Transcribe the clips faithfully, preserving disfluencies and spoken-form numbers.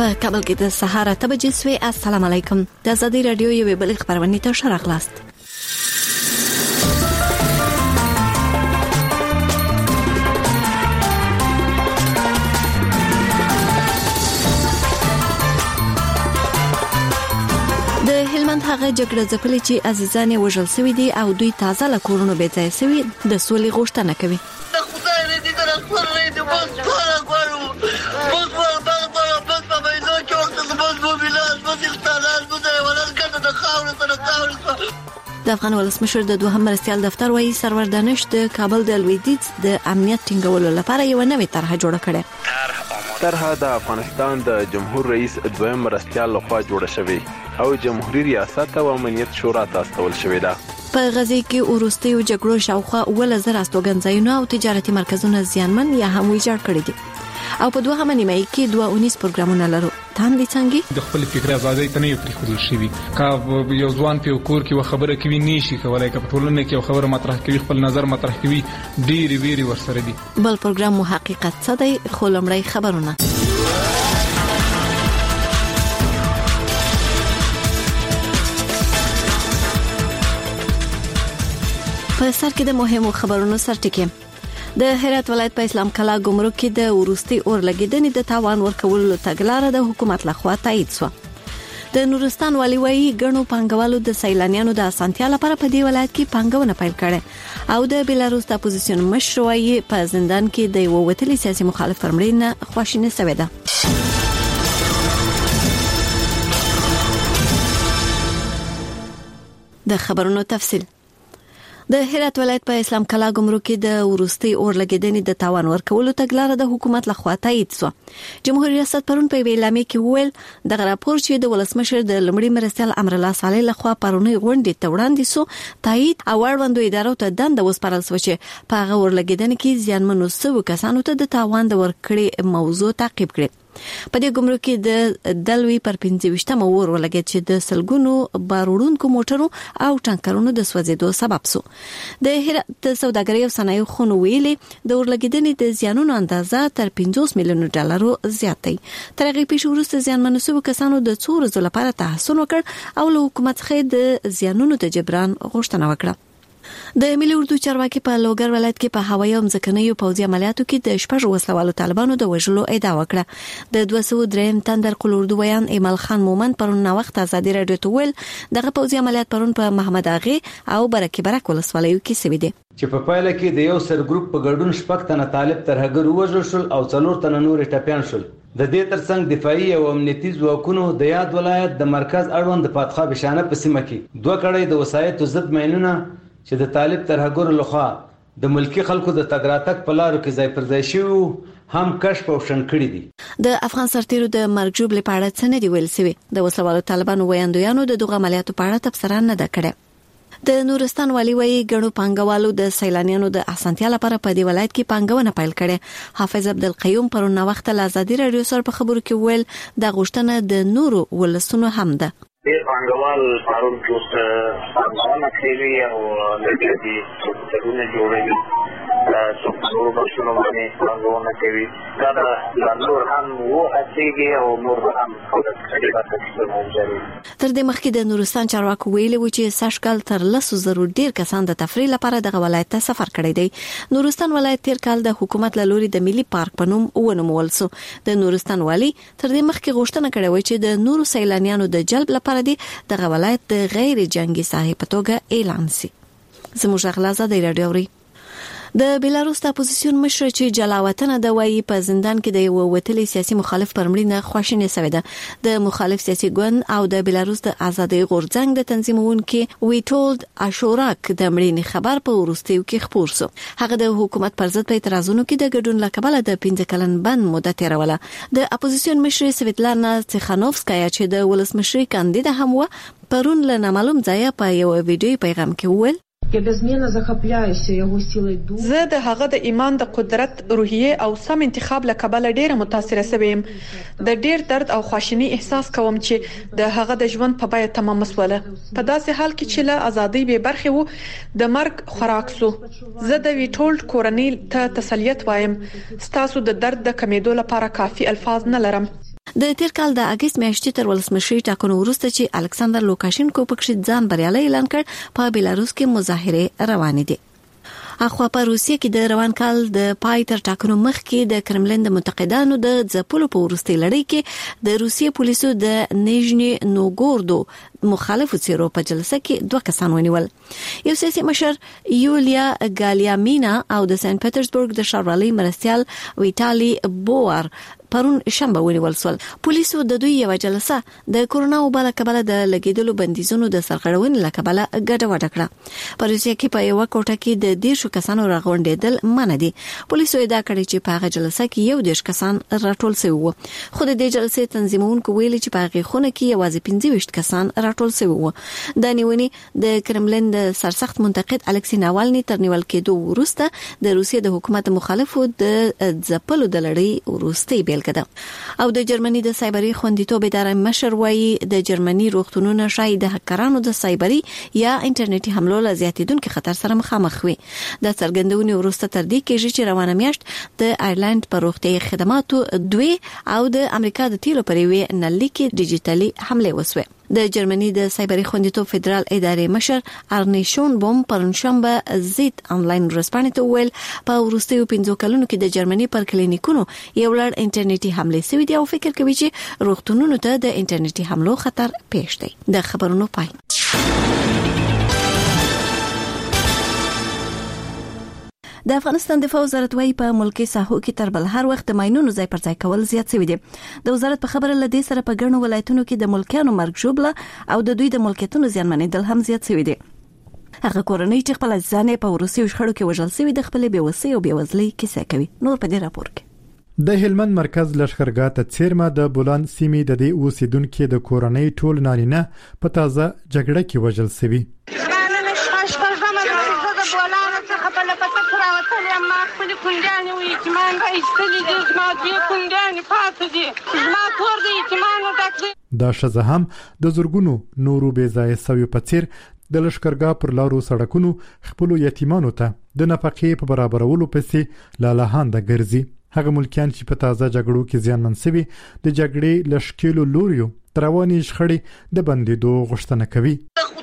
په کابل کې د سهار اته بجې سوي. السلام علیکم. د آزادۍ رادیو یوې بلې خبرونه ته ښه راغلاست. د هلمند هغه جګړه ځپلې چې عزیزان یې وژل شوي دي او دوی تازه له کورونو بې ځای شوي د سولې غوښتنه کوي. د افغان ولسمشر د دوهم مرستیال دفتر وايي سرور دانش د کابل د لویدیځ د امنیت ټینګولو لپاره یو نوې طرحه جوړه کړه. طرحه د افغانستان د جمهور رئیس دویم مرستیال لخوا جوړه شوې او جمهوریت ریاست او امنیت شورا ته استول شوې ده. په غزې کې وروستیو جګړو شاوخوا اوله زر استوګنځایونه او تجارتي مرکزونه زیانمن یا هم ویجاړ کړي دي او په دوه همنې مې کې دوه اونیس پروګرامونه لرو. تام دي څنګه د خپل فکر آزادۍ ته نه یو پریښودل شوی کا یو ځوان په کور کې و خبره کوي نشي کولای که په ټولنه کې خبره مطرح کوي خپل نظر مطرح کوي ډېری ویری ورسره دي. بل پروګرام مو حقیقت څه دی خو لمړی خبرونه. په سر کې د مهمو خبرونو سرټکی. د هرات ولایت په اسلام کلا ګمرک کې د ورستي اور لګیدنې د تاوان ورکولو تګلارې د حکومت لخوا تایید شو. د نورستان والی وایي ګڼو پانګوالو د سیلانیانو د اسانتیا لپاره په دې ولایت کې پانګونه پیل کړې او د بیلاروس د اپوزیشن مشر وایي په زندان کې د یو وتلي سیاسي مخالف پر مړینه خواشینه شوې ده. د خبرونو تفصیل. د هرات ولایت په اسلام کلا ګمرک کې د ورستي اور لګیدنې د تاوان ورکولو تګلارې د حکومت لخوا تایید شو. جمهوریت ریاست پرون په اعلامیه کې وویل د راپور چې د ولسمشر د لمړي مرستیال امر الله صالح لخوا پرونی غونډې ته وړاندې شو تایید او اړوندو ادارو ته دنده وسپارل شو چې په هغه اور لګیدنې کې زیانمنو شوو کسانو ته د تاوان د ورکړې موضوع تعقیب کړي. په دې ګمرک کې د دلوي پر پنځه ویشتم اور ولګید چې د سلګونو باروړونکو موټرو او ټانکرونو د سوځېدو سبب شو. د هرات سوداګرۍ او صنایع خونو ویلي د اور لګیدنې د زیانونو اندازه تر پنځوس میلیون ډالرو زیات دی. تر هغې پیښې وروسته زیانمنو شوو کسانو د څو ورځو لپاره تحصیل وکړ او له حکومت څخه د زیانونو د جبران غوښتنه وکړه. د ملي اردو چارواکي په لوګر ولایت کې په هوایي او ځمکنیو پوځي عملیاتو کې د شپږ وسلوالو طالبانو د وژلو ادعا وکړه. د دوه سوه درې تندر قل اردو ویان ایمل خان مومن پرون وخت ازادي رادیو ته ویل دغه پوځي عملیات پرون په محمد اغه او برکې برک ولسوالیو کې شوي دي چې په پایله کې د یو سر ګروپ په ګډون شپږ تنه طالب ترهګر وژل شول او څلور تنه نور ټپيان شول. د دې ترڅنګ دفاعي او امنیتي ځواکونو د یاد ولایت د مرکز اړوند د پاتخا بشانه په سیمه کې دوه کړۍ د وسایتو ضد مینونه چې د طالب ترهګر لخوا د ملکی خلکو د تګراتک په لارو کې ځای پر ځای شوی هم کشف او شن کړی دي. د افغان سرتیرو د مرګ جوړې په اړه څه نه دی ویل شوی. د وسلوالو طالبانو ویاندویانو د دغه عملیاتو په اړه تبصره نه ده کړې. د نورستان والی وایي ګڼو پانګوالو د سیلانیانو د اسانتیا لپاره په دې ولایت کې پانګونه پیل کړي. حافظ عبدالقیوم پرون وخت له آزادي رادیو سره په خبرو کې ویل د غوښتنه د نورو ولسونو هم ده. ډېر پانګوال پرون جوړ پانګونه کوي او لږه دي څرونه جوړوي څو څو بشونو باندې پانګونه کوي دا د نور هم وو هڅېږي او نور هم خلک کړي تر دې مخکې د نورستان چارواکو ویلي و چې سږکال تر لسو زرو ډېر کسان د تفریح لپاره دغه ولایت ته سفر کړی دی. نورستان ولایت تیر کال د حکومت له لوري د ملي پارک په نوم ونومول شو. د نورستان والی تر دې مخکې غوښتنه کړې و چې د نورو سیلانیانو د جلب لپاره دی دغه ولایت د غیر جنگي ساحې په توګه اعلان شي. زموږ غلازه د رادیو د بیلاروس د اپوزیشن مشر چې جلاوطنه د وایي په زندان کې د یو وتلي سیاسي مخالف پر مړینه خواشینه شوې ده. د مخالف سیاسي ګوند او د بیلاروس د ازادۍ غورځنګ د تنظیمونکو ویټولد اشوراک د مړینې خبر په وروستیو کې خپور شو. هغه د حکومت پر ضد په اعتراضونو کې د ګډون لکبله د پنځه کلن بند موده تیروله. د اپوزیشن مشر سویتلانا تیخانوفسکایا چې د ولسمشرۍ کاندید هم و پرون له نامعلوم ځایه په یو ویډیو پیغام کې وویل زه د هغه د ایمان د قدرت روحیه او سم انتخاب له کبله ډیره متاثره شوم. د ډیر درد او خواشینی احساس کوم چې د هغه د ژوند په بیه تمام مسوله په داسې حال کې چې له ازادۍ به برخه وو د مرګ خوراک سو. زه د ویټولد کورنۍ ته تسلیت وایم. ستاسو د درد د کمیدو لپاره کافي الفاظ نه لرم. د تیر کال د اگست میاشتې تر ولسمشري ټاکنو وروسته چې الکساندر لوکاشینکو پکې ځان بریالي اعلان کړ په بیلاروس کې مظاهره روانې دي. اخوا په روسیه کې د روان کال د پای تر ټاکنو مخکې د کرملین د منتقدانو د ځپلو په وروستي لړۍ کې د روسیې پولیسو د نیژني نوګوردو مخالفو څیرو په جلسه کې دوه کسان ونیول. یو سیاسي مشر یولیا ګالیامینا او د سنت پټرزبورګ د ښاروالۍ مرستیال ویټالي بوار پرون شنبه ونیول سول. پولیسو د دوی یو جلسه د کورونا وبا له کبله د لګیدلو بندیزونو د سرغړونې له کبله ګډوډه کړه. په روسیه کې په یو کوټه کې د دیرشو کسانو راغونډېدل منع دي. پولیسو ادعا کړې چې په هغه جلسه کې یو دیرش کسان راټول شوي وو. خو د دې جلسې تنظیمونکو ویلي چې په هغه خونه کې یوازې پنځه ویشت کسان راټول شوي وو. د نیونې د کرملین د سرسخت منتقد الکسی ناوالني تر نیول کېدو وروسته د روسیې د حکومت مخالفو د ځپلو د لړۍ وروستي بیل او د جرمني د سایبري خوندیتوب ادارې مشر وایي د جرمني روغتونونو شاید د هکرانو د سایبري یا انټرنیټي حملو له زیاتیدونکو خطر سره مخامخ وي. د څرګندونې وروسته تر دې کېږي چې روانه میاشت د آیرلند پر روغتي خدماتو دوی او د امریکا د تیلو پر وی نلي کې ډیجیټلي حمله وسوه. د جرمني د سایبري خوندیتوب فدرال ادارې مشر ارنی شون بوم پرونشنبه زیت انلاین ورسپانې ته ویل په وروستیو پنځو کلونو کې د جرمني پر کلینیکونو یو لړ انټرنیټي حمله شوې دي او فکر کوي چې روغتونونو ته د انټرنیټي حملو خطر پیښ دی. د خبرونو پای. د افغانستان دفاع وزارت وايي په ملکي ساحو کې تر بل هر وخت د ماينونو ځای پر ځای کول زیات شوی دي. د وزارت په خبره لدې سره په ګڼو ولایتونو کې د ملکیانو مرګ ژوبله او د دوی د ملکیتونو زیانمنېدل هم زیات شوی دي. هغه کورنۍ چې خپل ځانې په روسي شخړو کې وژل شوی د خپل بیوسۍ او بیوزلۍ کیسه کوي. نور په دې راپور کې د هلمند مرکز لشکرګاه ته څیرمه د بولان سیمې د دې اوسیدونکو د کورنۍ ټول نارینه په تازه جګړه کې وژل شوی. کندانې و یتیمان را ایستلي دي زما دوې کندانې پاتې دي زما کور د یتیمانو ډک دی. دا ښځه هم د زرګونو نورو بې ځایه سویو په څیر د لښکرګاه پر لارو سړکونو خپلو یتیمانو ته د نفقې په برابرولو پسې لالهانده ګرځي. هغه ملکیان چې په تازه جګړو کې زیانمن شوي د جګړې له ښکېلو لوریو تر روانې شخړې د بندېدو غوښتنه کوي.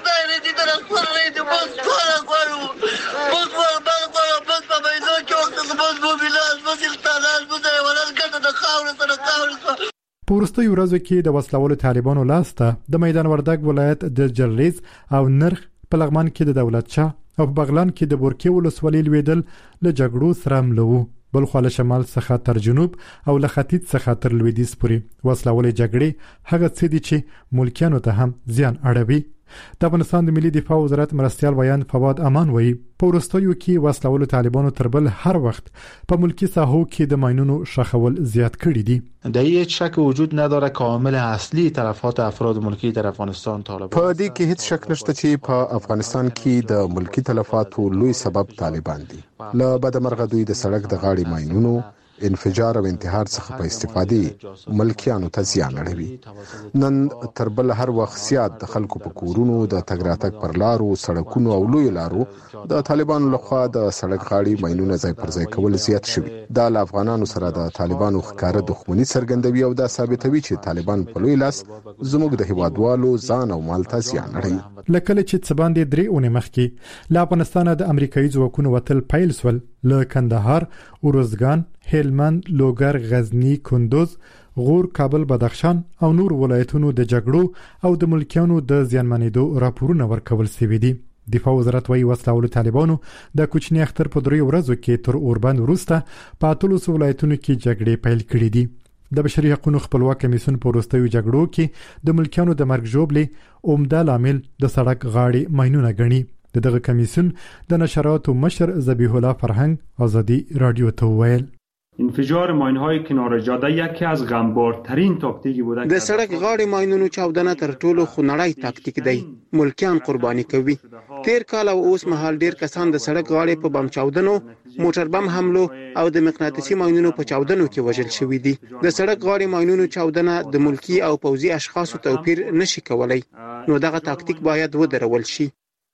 په وروستیو ورځو کې د وسلوالو طالبانو لاسته د میدان وردګ ولایت د جلریز او نرخ په لغمان کې د دولت شاه او په بغلان کې د بورکې ولسوالۍ لویدل له جګړو سره مله وو. بل خو له شمال څخه تر جنوب او له ختیځ څخه تر لویدیځ پورې وسلوالې جګړې هغه څه دي چې ملکیانو ته هم زیان اړوي. د افغانستان د ملي دفاع وزارت مرستیال ویان فواد امان وایي په وروستیو کې وسلوالو طالبانو تر بل هر وخت په ملکی ساحو کې د ماینونو شخول زیات کړي دي. در هیچ شک وجود نداره که عامل اصلی تلفات افراد ملکی در افغانستان طالبان. په دې کې هیڅ شک نشته چې په افغانستان کې د ملکی تلفاتو لوی سبب طالبان دي. له بدمرغه دوی د سړک د غاړې ماینونو انفجار او انتحار څخه په استفادې ملکیانو ته زیان اړوي. نن تر بل هر وخت زیات د خلکو په کورونو د تګ راتګ پر لارو سړکونو او لوی لارو د طالبانو لخوا د سړک غاړې ماینونه ځای پر ځای کول زیات شوي. دا له افغانانو سره د طالبانو ښکاره دښمني څرګندوي او دا ثابتوي چې طالبان په لوی لاس زموږ د هیوادوالو ځان او مال ته زیان اړوي. لکه چې څه باندې درې اونۍ مخکې له افغانستانه د امریکایي ځواکونو وتل پیل سول له کندهار، اروزګان، هلمند، لوګر، غزنی، کندوز، غور، کابل، بدخشان او نور ولایتونو د جګړو او د ملکیانو د زیانمنېدو راپورونه ورکول شوي دي. دفاع وزارت وايي وسلوالو طالبانو د کوچني اختر په دریو ورځو کې تر اوربند وروسته په اتلسو ولایتونو کې جګړې پیل کړې دي. د بشري حقوقو خپلواک کمیسیون په وروستیو جګړو کې د ملکیانو د مرګ ژوبلې عمده لامل د سړک غاړې ماینونه ګڼي. د دغه کمیسیون د نشراتو مشر ذبیح الله فرهنگ آزادی رادیو ته وویل انفجار ماین‌های کنار جاده یکی از غمبارترین تاکتیکی بوده. د سړک غاړې ماینونو چاودنه تر ټولو خونړی تاکتیک دی. ملکیان قرباني کوي. تیر کال او اوس مهال ډیر کسان د سړک غاړې په بم چاودنو، موټر بم حملو او د مقناطیسي ماینونو په چاودنو کې وژل شوي دي. د سړک غاړې ماینونو چاودنه د ملکی او پوځي اشخاصو توپیر نشي کولای. نو دغه تاکتیک باید ودرول شي.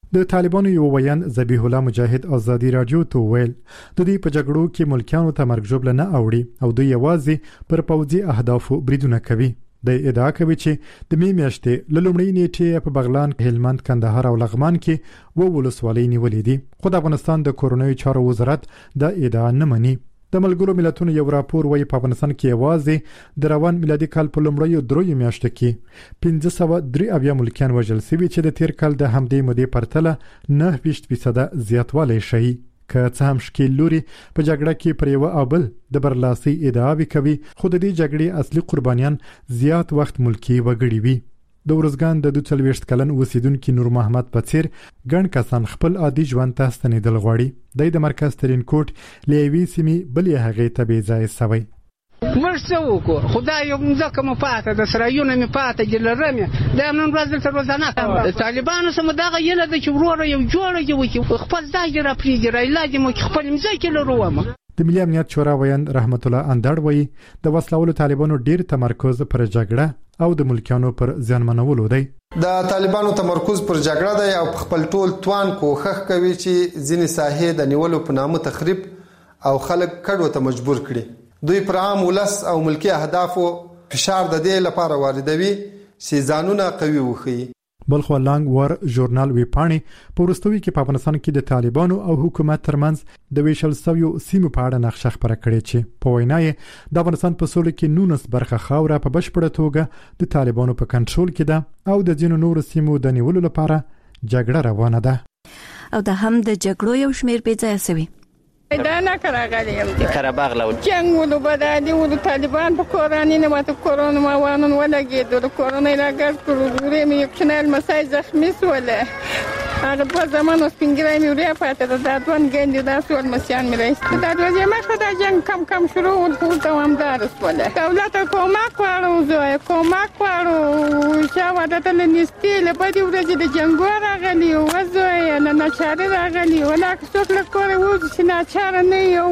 د طالبانو یو ویان ذبیح الله مجاهد ازادي رادیو ته ویل د دې په جګړو کې ملکیانو ته مرګ ژوبله نه اوړي او دوی یوازې پر پوځي اهدافو بریدونه کوي. د ادعا کوي چې د می میاشتې له لومړۍ نیټې په بغلان، هلمند، کندهار او لغمان کې و ولسوالۍ نیولې دي، خو د افغانستان د کورنیو چارو وزارت د ادعا نه مني. د ملګرو ملتونو یو راپور وايي په افغانستان کې یوازې د روان میلادي کال په لومړیو دریو میاشتو کې پنځه سوه درې اویا ملکیان وژل شوي چې د تیر کال د همدې مودې پرتله نهه ویشت فیصده زیاتوالی ښیي. که څه هم ښکیل لوري په جګړه کې پر یوه او بل د برلاسۍ ادعاوې کوي، خو د دې جګړې اصلي قربانیان زیات وخت ملکي وګړي وي. د ارزګان د دوه څلوېښت کلن اوسیدونکي نور محمد په څیر ګڼ کسان خپل عادي ژوند ته ستنېدل غواړي. دی د مرکز ترین کوټ له یوې سیمې بلې هغې ته بې ځایه سوی. موږ څه وکړو؟ خدای یو مځکه مو پاته ده، سرایونه مې پاته دي، لرم یې دا نن ورځ دلته روزانه کوم. د طالبانو سره مو دغه هیله ده چې وروره یو جوړه دې وکړي، خپل ځای دې راپرېږدي، رایلا دې مو چې خپل مځکې لرو ومه. د ملي امنیت شورا ویان رحمت الله اندړ وایي د وسلوالو طالبانو ډیر تمرکز پر جګړه او د ملکیانو پر زیانمنولو دی. د طالبانو تمرکز پر جګړه دی او خپل ټول توان کوښښ کوي چې ځینې ساحې د نیولو په نامه تخریب او خلک کډو ته مجبور کړي. دوی پر عام ولس او ملکی اهدافو فشار د دې لپاره واردوي چې ځانونه قوي وښيي. بلخو لانګ ور ژورنال ویپاڼې په وروستیو کې په افغانستان کې د طالبانو او حکومت ترمنځ د ویشل شویو سیمو په اړه نقشه خپره کړې چې په وینا یې د افغانستان په سولو کې نولس برخه خاوره په بشپړه توګه د طالبانو په کنټرول کې ده او د ځینو نورو سیمو د نیولو لپاره جګړه روانه ده. او د هم د جګړو یو شمیر بې ځایه سوي. دا نه کراغلی یم د قرهباغ لول جنگ ولو بدالي ولو طالبان په کورانی نه ماته کورونه ما وانن ولګېدل، کورونه راګر کړو، ورې مې یو چنل مسای زخمی سوله. هغه په زمانو سپینګرای مې ورې پاتې ده، دا دوان ګندې دا سول مسیان مې راځي. دا د یې مخه دا جنگ کم کم شروع ول خو دوامدار سوله. دولت کومک وړو، زه کومک وړو، چې واده ته نيستي له بده ورځې د جنگ راغلی او زه نه ناچاره راغلی ولا څوک له کور وځي چې ناچاره نه یو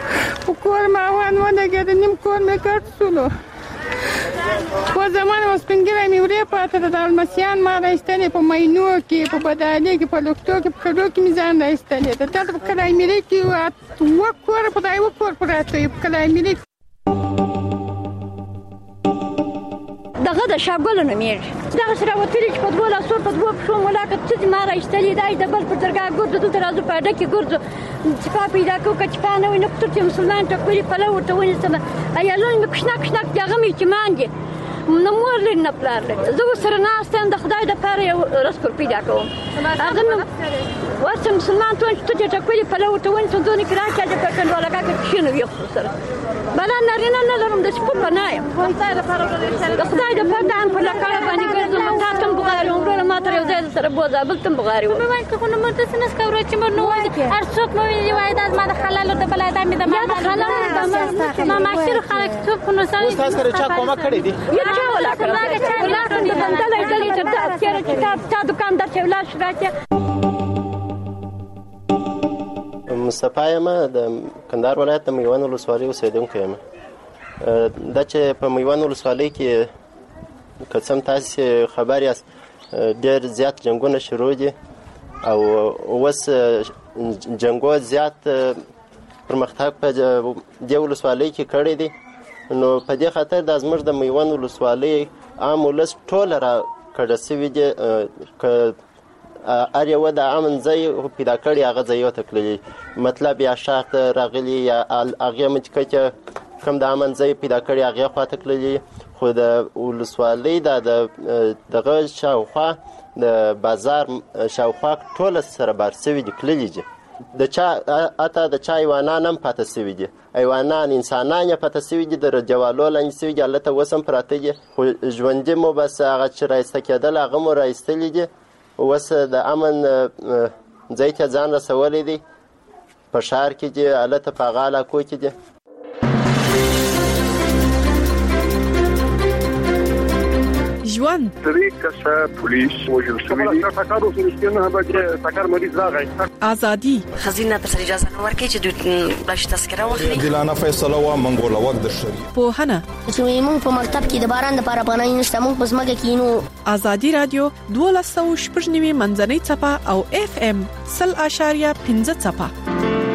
کور ما وان ولګېد، نیم کور مې کټ سولو. په زمانه سپینګرای مې ورې پاتې ده، المسیان ما راایستلې په مینو کې، په بدالي کې، په لوکتو کې، په کډو کې مې ځان راایستلې ده. دلته په کلای ملي کې اووه کوره په دا یوه کور پراته وي په کلای ملي. دغه د شاګلو نومېږي، دغه سره وتلي چې په دوه لاسو په دوه پښو ملاقه څه ما راایستلې دی، د بل پر درګاه ګرځو، دلته راځو په اډه کې ګرځو، چپا پیدا کوو که چپا نه وي نه کتر چې مسلمان ټکولي پله ورته ونیسم. عیالونه مې کشنک کشنک دي، هغه مې یتیمان دي، نه مور لري نه پلار لري. زه ورسره ناسته یم، د خدای دپاره یو رسکور پیدا کوم. هغه مې ورته مسلمان ته وایم چې ته چې ټکولي پله ورته ونیسم، ځونې کې راکړه چې په کنډوالګاه کې کښېنو ویښ ورسره. بلا نارینه نه لرم، د سپور په نه یم، د خدای دپاره د ان په لکړه باندې ګرځم. تا ته هم بغاري وم، وروره ما تر یو ځای سره بوځه، بل ته هم بغاري وم. مې وایي که خو نه مر داسې نه سکوره چې مر نه وایي هر څوک مې ویلي وایي دا زما د حلالو د بلا دا مې د ماماشرو د ماماشرو خلک څوک خو نو سړی اوس تاسو سره چا کومک کړی دی؟ یو چا ولا کړی دی، ولا کړی دی، بندلی ډلې چې دا تېره چې تا تا دوکاندار چې ولاړ شو راکړه. مصطفی یم، د کندهار ولایت د میوند ولسوالۍ اوسېدونکی یم. دا چې په میوند ولسوالۍ کې که څه هم تاسې خبر یاست ډېر زیات جنګونه شروع دي او اوس جنګو زیات پرمختګ په دې ولسوالۍ کې کړی دی. نو په دې خاطر دا زموږ د میوند ولسوالۍ عام ولس ټوله را کډه سوي دي، که هر یوه د امن ځای پیدا کړي هغه ځایو ته تللي، مطلب یا شاخ ته راغلي یا هغې مچکه چې کوم د امن ځای پیدا کړي هغې خوا ته تللي. خو د ولسوالۍ دا د دغه شاوخوا د بازار شاوخوا ټوله سره بار سوي دي، تللي دي. د چا حتی د چا حیوانان هم پاته سوي دي، حیوانان انسانان یې پاته سوي دي، د جوالو لاندې سوي دي، هلته اوس هم پراته دي. خو ژوندي مو بس هغه چې رایسته کېدل هغه مو رایستلي دي. اوس د امن ځای ته ځان رسولی دی، په ښار کې دي، هلته په هغه علاقو کې دي. ژوند درې کسه پولیس وژل شوي دي ټکر وسو نه به ټکر مریض راغی ازادي خزینه تر سره اجازه نه ورکړي چې دوی بلش تذکره واخلي دلانه فیصله و منګول وخت د شری په هنه چې موږ په مکتب کې د باران لپاره پناه نشته موږ په ځمکه کې نو ازادي رادیو دولسو شپږنیمه منځنۍ صفه او اف ام صفر اشاریه پنځه صفه.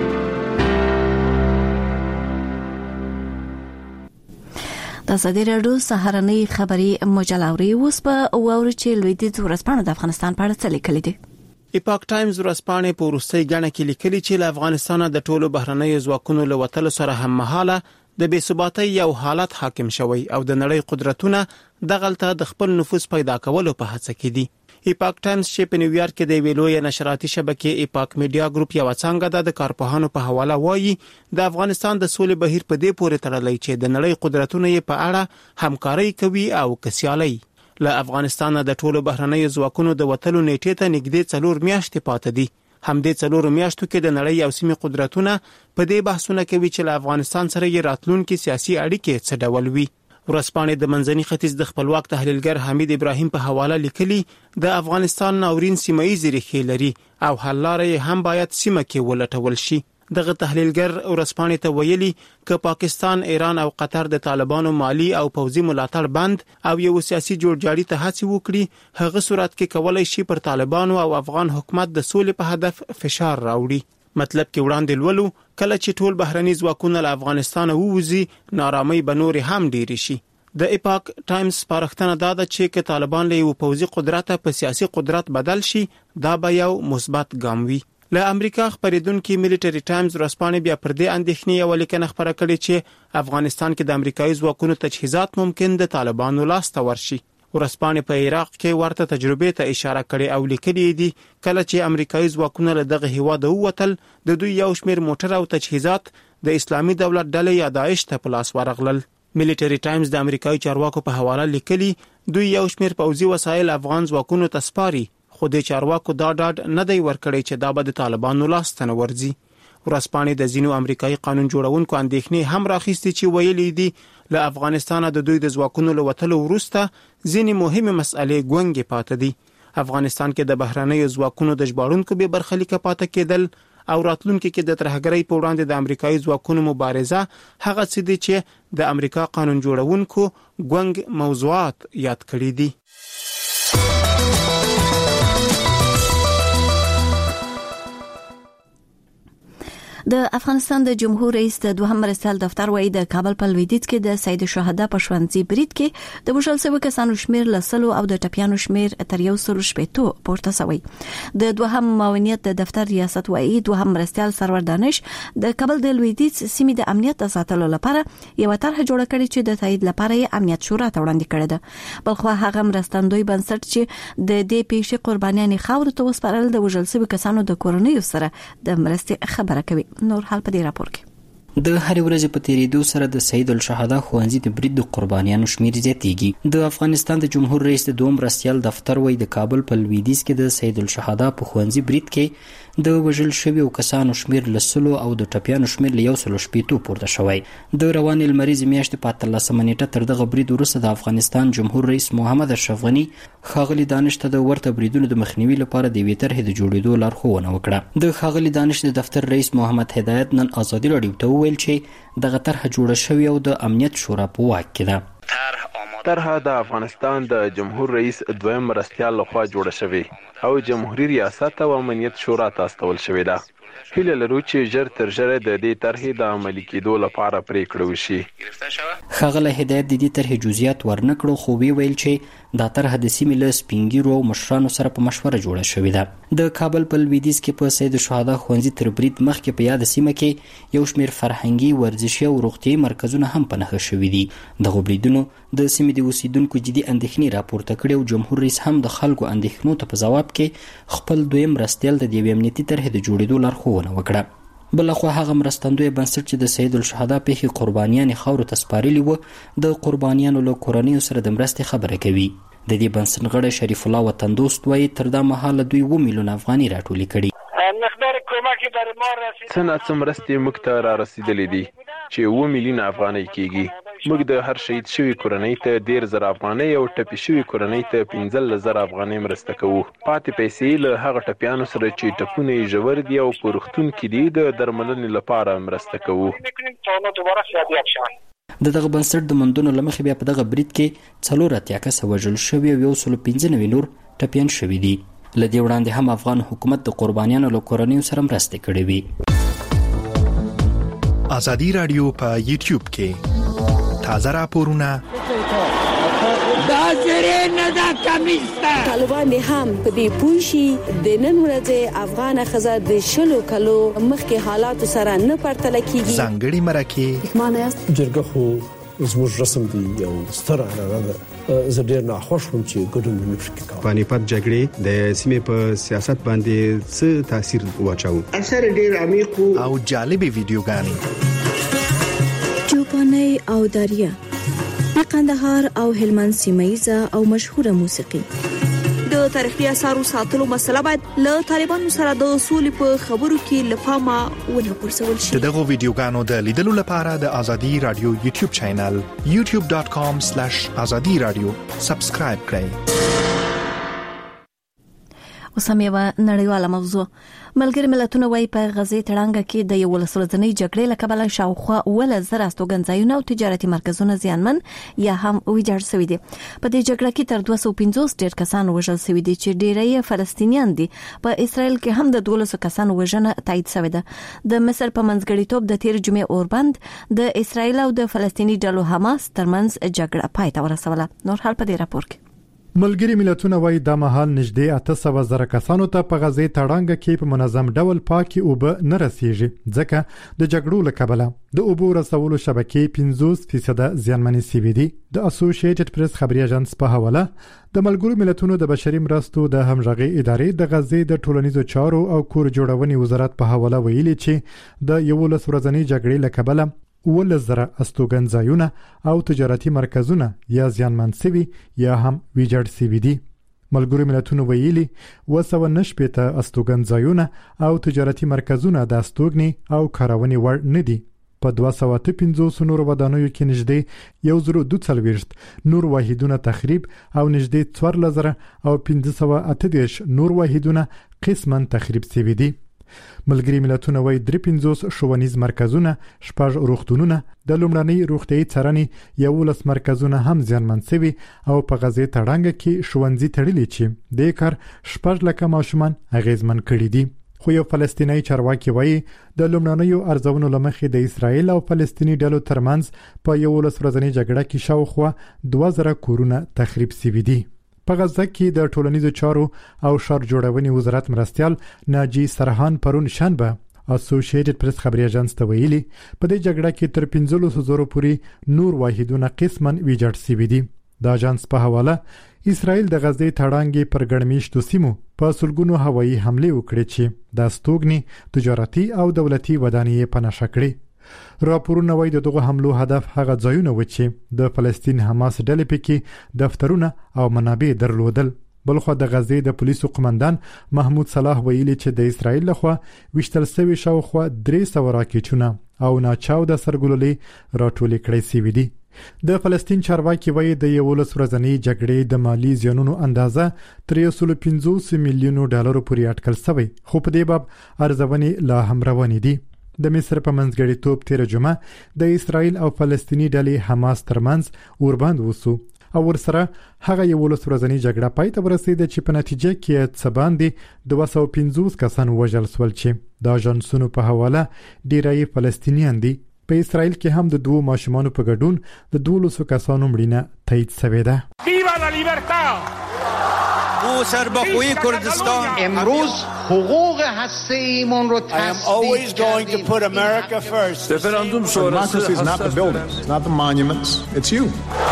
د ازادي رادیو سهارنۍ خبري مجله اوري اوس په اوري چې لویدیځ ورځپاڼه د افغانستان په اړه څه لیکلي دي. ایپاک ټایمز ورځپاڼه په روسي غاڼه کې لیکلي چې له افغانستان د ټولو بهرنیو ځواکونو له وتلو سره هم مهاله د بې ثباتۍ یو حالت حاکم شوی او د نړۍ قدرتونه دغلته د خپل نفوذ پیدا کولو په هڅه کې دي. ایپاک ټایمز چې په نیویارک کې د ویلوی نشراتي شبکې ایپاک میډیا ګروپ یو څنګه د کارپوهانو په حواله وایي د افغانستان د سولې بهیر په دې پورې تړلی چې د نړۍ قدرتونه یې په اړه همکاري کوي او کسیالي. له افغانستان د ټولو بهرنیو ځواکونو د وتلو نیټې ته نږدې څلور میاشتې پاتې دي. همدې څلور میاشتو کې د نړۍ او سیمې قدرتونه په دې بحثونه کوي چې له افغانستان سره یې راتلونکي سیاسي اړیکې څه ډول وي. ورځپاڼې د منځني ختیځ د خپلواک تحلیلګر حمید ابراهیم په حواله لیکلي د افغانستان ناورین سیمایي ریښې لري او حل لارې هم باید سیمه کې ولټول شي. دغه تحلیلګر ورځپاڼې ته ویلي ک پاکستان، ایران او قطر د طالبانو مالی او پوځي ملاتړ بند او یو سیاسي جوړجاړي ته هڅه وکړي هغه صورت کې کولای شي پر طالبانو او افغان حکومت د سولې په هدف فشار راوړي. مطلب کې وړاندې لولو کله چې ټول بهرني ځواکونه له افغانستان ووځي نارامي بنوري هم ډیری شي. د ایپاک ټایمز سپارښتنه دا ده چې ک طالبان له یو پوځي قدرت په سیاسي قدرت بدل شي دا به یو مثبت ګام وي. له امریکا خبرېدونکو ملټری ټایمز ورځپاڼې بیا پر دې اندېښنې یو لیکنه خبره کړې چې افغانستان کې د امریکایي ځواکونو تجهیزات ممکن د طالبانو لاس ته ورشي. ورځپاڼې په عراق کې ورته تجربه ته اشاره کړې او لیکلي دي کله چې امریکایي ځواکونه له دغه هیواد ووتل د دوی یو شمېر موټر او تجهیزات د اسلامي دولت ډلې یا داعش ته په لاس ورغلل. ملټری ټایمز د امریکایي چارواکو په حواله لیکلي دوی یو شمېر پوځي وسایل افغان ځواکونو ته سپاري خو د چارواکو دا ډاډ نه دی ورکړی چې دا به د طالبانو لاس ته نه ورځي. ورځپاڼې د ځینو امریکایي قانون جوړونکو اندېښنې هم راخیستې چې ویلي دي له افغانستان د دوی د ځواکونو له وتلو وروسته ځینې مهمه مسئلې ګونګې پاتې دي. افغانستان کې د بهرنیو ځواکونو د ژباړونکو به برخلیک پاتې کېدل او راتلونکي کې د ترهګرۍ په وړاندې د امریکایي ځواکونو مبارزه هغه څه دي چې د امریکا قانون جوړونکو ګونګ موضوعات یاد کړی دي. د افغانستان د جمهور رئیس د دوهم مرستیال دفتر وایي د کابل په لویدیځ کې د سید شهدا په ښوونځي برید کې د وژل شویو کسانو شمیر لسلو او د ټپیانو شمیر تر یو سل شپږ پورته شوی. د دوهم معاونیت د دفتر ریاست وایي دوهم مرستیال سرور دانش د کابل د لویدیځ سیمې د امنیت ساتلو لپاره یو طرح جوړ کړی چې د تایید لپاره یې امنیت شورا ته وړاندې کړی ده. بلخو هغه مرستندوی بنسټ چې د دې پیښې قربانیان خاور ته وسپارل د وژل شویو کسانو د کورنیو سره د مرستې خبره کوي. نور حال په دې راپور کې د هر ورځ په تیریدو سره د سید الشهدا ښوونځي د برید د قربانیانو شمیر زیاتېږي. د افغانستان د جمهور رئیس د دوم مرستیال دفتر وایي د کابل په لویدیځ کې د سید الشهدا په ښوونځي برید کې د وژل شویو کسانو شمیر لسلو او د ټپیانو شمیر له یو سل شپږ پورته شوی. د روانې لمریزې میاشتې په اتلسمه نیټه تر دغه برید وروسته د افغانستان جمهور رئیس محمد اشرف غني ښاغلي دانش ته د ورته بریدونو د مخنیوي لپاره د یوې طرحې د جوړېدو لارښوونه وکړه. د ښاغلي دانش د دفتر رئیس محمد هدایت نن ازادي راډیو ته وویل چې دغه طرحه جوړه شوې او د امنیت شورا په واک کې ده. طرحه د افغانستان د جمهور رئیس دویم مرستیال لخوا جوړه شوې او جمهوریت ریاست او امنیت شورا ته استول شوې ده. هیله لرو چې ژر تر ژره د دې طرحې د عملي کېدو لپاره پریکړه وشي. ښاغلی هدایت د دې طرحې جزئیات ورنکړو خو وی ویل چې دا طرحه د سیمې له سپینګیرو او مشرانو سره په مشوره جوړه شوې ده. د کابل په لویدیځ کې په سید شهدا ښوونځي تر برید مخکې په یاد سیمه کې یو شمېر فرهنګي، ورزشي او روغتیایي مرکزونه هم په نښه شوي دي. دغو بریدونو د سیمې د اوسیدونکو جدي اندېښنې راپورته کړې او جمهور رئیس هم د خلکو اندېښنو ته په ځواب کې خپل دویم مرستیال د یوې امنیتي طرحې د جوړېدو لارښوونه وکړه. بلخوا هغه مرستندوی بنسټ چې د سید الشهدا پیښې قربانیانې خاورو ته سپارلي وو د قربانیانو له کورنیو سره د مرستې خبره کوي. د دې بنسټ غړی شریف الله وطن دوست وایي تر دا مهاله دوی اووه میلیونه افغانۍ راټولې کړي. مقدار کمکی بر ما رسید څه ناڅه مرستې موږ ته را رسیدلې دي چې اووه میلیونه افغانۍ کېږي. موږ د هر شهید شوی کورنۍ ته ډیر زر افغانۍ او ټپي شوی کورنۍ ته پنځه زر افغانۍ مرسته کوو. پاتې پیسې له هغه ټپیانو سره چې ټپونه یې ژور دي او په روغتون کې دي د درملنې لپاره مرسته کوو. د دغه بنسټ د مندونو لمخې بیا په دغه برید کې څلور اتیا کسه وژل شوي او یو سل پنځه نوي نور ټپیان شوي دي. له دې وړاندې هم افغان حکومت د قربانیانو له کورنیو سره مرستې کړې وي. ازادي رادیو په یوټیوب کې تازه راپورونه دا زری نه دا کمیسته. طالبان هم په دې پوښي د نن ورځې افغان خزر د شلو کلو مخکې حالات سره نه پرتل کیږي. ځانګړي مرکه معنی است جرګه خو زموږ رسم دی یو ستر اړه ده. زه ډیر ناخوښ وم چې ګډون نه پکې کوم. پانیپت جګړې د سیمې په سیاست باندې څه تاثیر واچاو؟ اثر ډیر عمیق او جالب ویډیوګانې. چوپاني او داریا د قندهار او هلمند سیمایزه او مشهوره موسیقي. د تاریخي اثارو ساتلو مسله باید له طالبانو سره د اصول په خبرو کې لپاره ونه پرسول شي. دغه ویډیوګانو د لیدلو لپاره د ازادي رادیو یوټیوب چینل یوټیوب ډاټ کام سلیش ازادي رادیو سبسکرایب کړئ. اوسم یو نړیواله موضوع. ملګری ملتونه وايي په غزې تړانګه کې د یو ولسمشرۍ جګړې لکبل شاوخوا ول زر استوګنځایونه او تجارتي مرکزونه زیانمن یا هم ویجاړ شوي دي. په دې جګړه کې تر دوه سوه پنځوس ډیر کسان وژل شوي دي چې ډیری فلسطینیان دي. په اسرائیل کې هم د دولسو کسانو وژنه تایید شوې ده. د مصر په منځګړیتوب د تیر جمعې اوربند د اسرائیل او د فلسطیني ډلو حماس ترمنځ جګړه پای ته ورسوله. نور حال په دې راپور کې. ملګری ملتونه وايي د مهال نږدې اته سوه زره کسانو ته په غزې تړانګه کې په منظم ډول پاکي اوبه نه رسیږي ځکه د جګړو له کبله د اوبو رسولو شبکې پنځوس فیصد زیانمنې شوې دي. د اسوسییټډ پریس خبري اژانس په حواله د ملګرو ملتونو د بشري مرستو د همغږي ادارې د غزې د ټولنیزو چارو او کور جوړونې وزارت په حواله ویلي چې د یولس ورځنۍ جګړې له کبله ول زره استوګنځایونه او تجارتي مرکزونه یا زیانمن شوي یا هم ویجاړ شوي دي. ملګرو ملتونو ویلي وسو نشپېته استوګنځایونه او تجارتي مرکزونه د استوګنې او کارونې وړ نه دي. په دوه سوه پنځوس نور ودانیو کې نږدې یو زر دوه څلوېښت نور واحدونه تخریب او نږدې څوارلس زره او پنځه سوه اته دېرش نور واحدونه قسماً تخریب شوي دي. ملګری ملتونه وايي درې پنځوس ښوونیز مرکزونه، شپږ روغتونونه، د لومړنۍ روغتیايي څارنې یولس مرکزونه هم زیانمن شوي او په غزې تړانګه کې ښوونځي تړلي چې د کار شپږ لکه ماشومان اغیزمن کړي دي. خو یو فلسطینی چارواکي وايي د لومړنیو ارزونو لمخې د اسرائیل او فلسطیني ډلو ترمنځ په یولس ورځنۍ جګړه کې شاوخوا دوه زره کورونه تخریب شوي دي. په غزه کې د ټولنیزو چارو او ښار جوړونې وزارت مرستیال ناجی سرحان پرون شنبه اسوسییټډ پریس خبري اژانس ته ویلي په دې جګړه کې تر پنځلسو زرو پورې نور واحدونه قسماً ویجاړ شوي دي. د اژانس په حواله اسرائیل د غزې تړانګې پر ګڼمیشتو سیمو په سلګونو هوایي حملې وکړې چې د استوګنې تجارتي او دولتي ودانۍ په نښه کړې. راپورونه وايي د دغه حملو هدف هغه ځایونه و چې د فلسطین حماس ډلې پکې دفترونه او منابع درلودل. بلخو د غزې د پولیسو قومندان محمود صلاح ویلي چې د اسرائیل لخوا وشتل سوي شاوخوا درې سوه راکټونه او ناچاو د سرګلولې راټولې کړې شوي دي. د فلسطین چارواکي وایي د یولس ورځنۍ جګړې د مالی زیانونو اندازه تر یو سل پنځوس میلیونو ډالرو پورې اټکل شوی، خو په دې باب ارزونې لا هم روانې دي. د مصر په منځګړیتوب تیر جمعه د اسرائیل او فلسطیني ډلې حماس ترمنځ اوربند وسو او ورسره هغه یولس ورځنۍ جګړه پای ته ورسېده چې په نتیجه کې څه باندې دوه سوه پنځوس کسان وژل شول چې د اژانسونو په حواله ډیری فلسطینیان دي. په اسرائیل کې هم د دوو ماشومانو په ګډون د دولسو کسانو مړینه تایید شوې ده. ویوا لا لیبرټا او سربخوی کردستان امروز حقوق هسته‌ایمون رو I am always going to put America first. Referendum sonrası is not the buildings, not the monuments, it's you.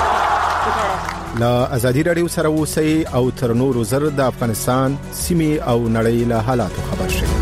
لا ازادي رادیو سره اوسئ او تر نورو زر د افغانستان سیمې او نړۍ له حالاتو خبر شئ.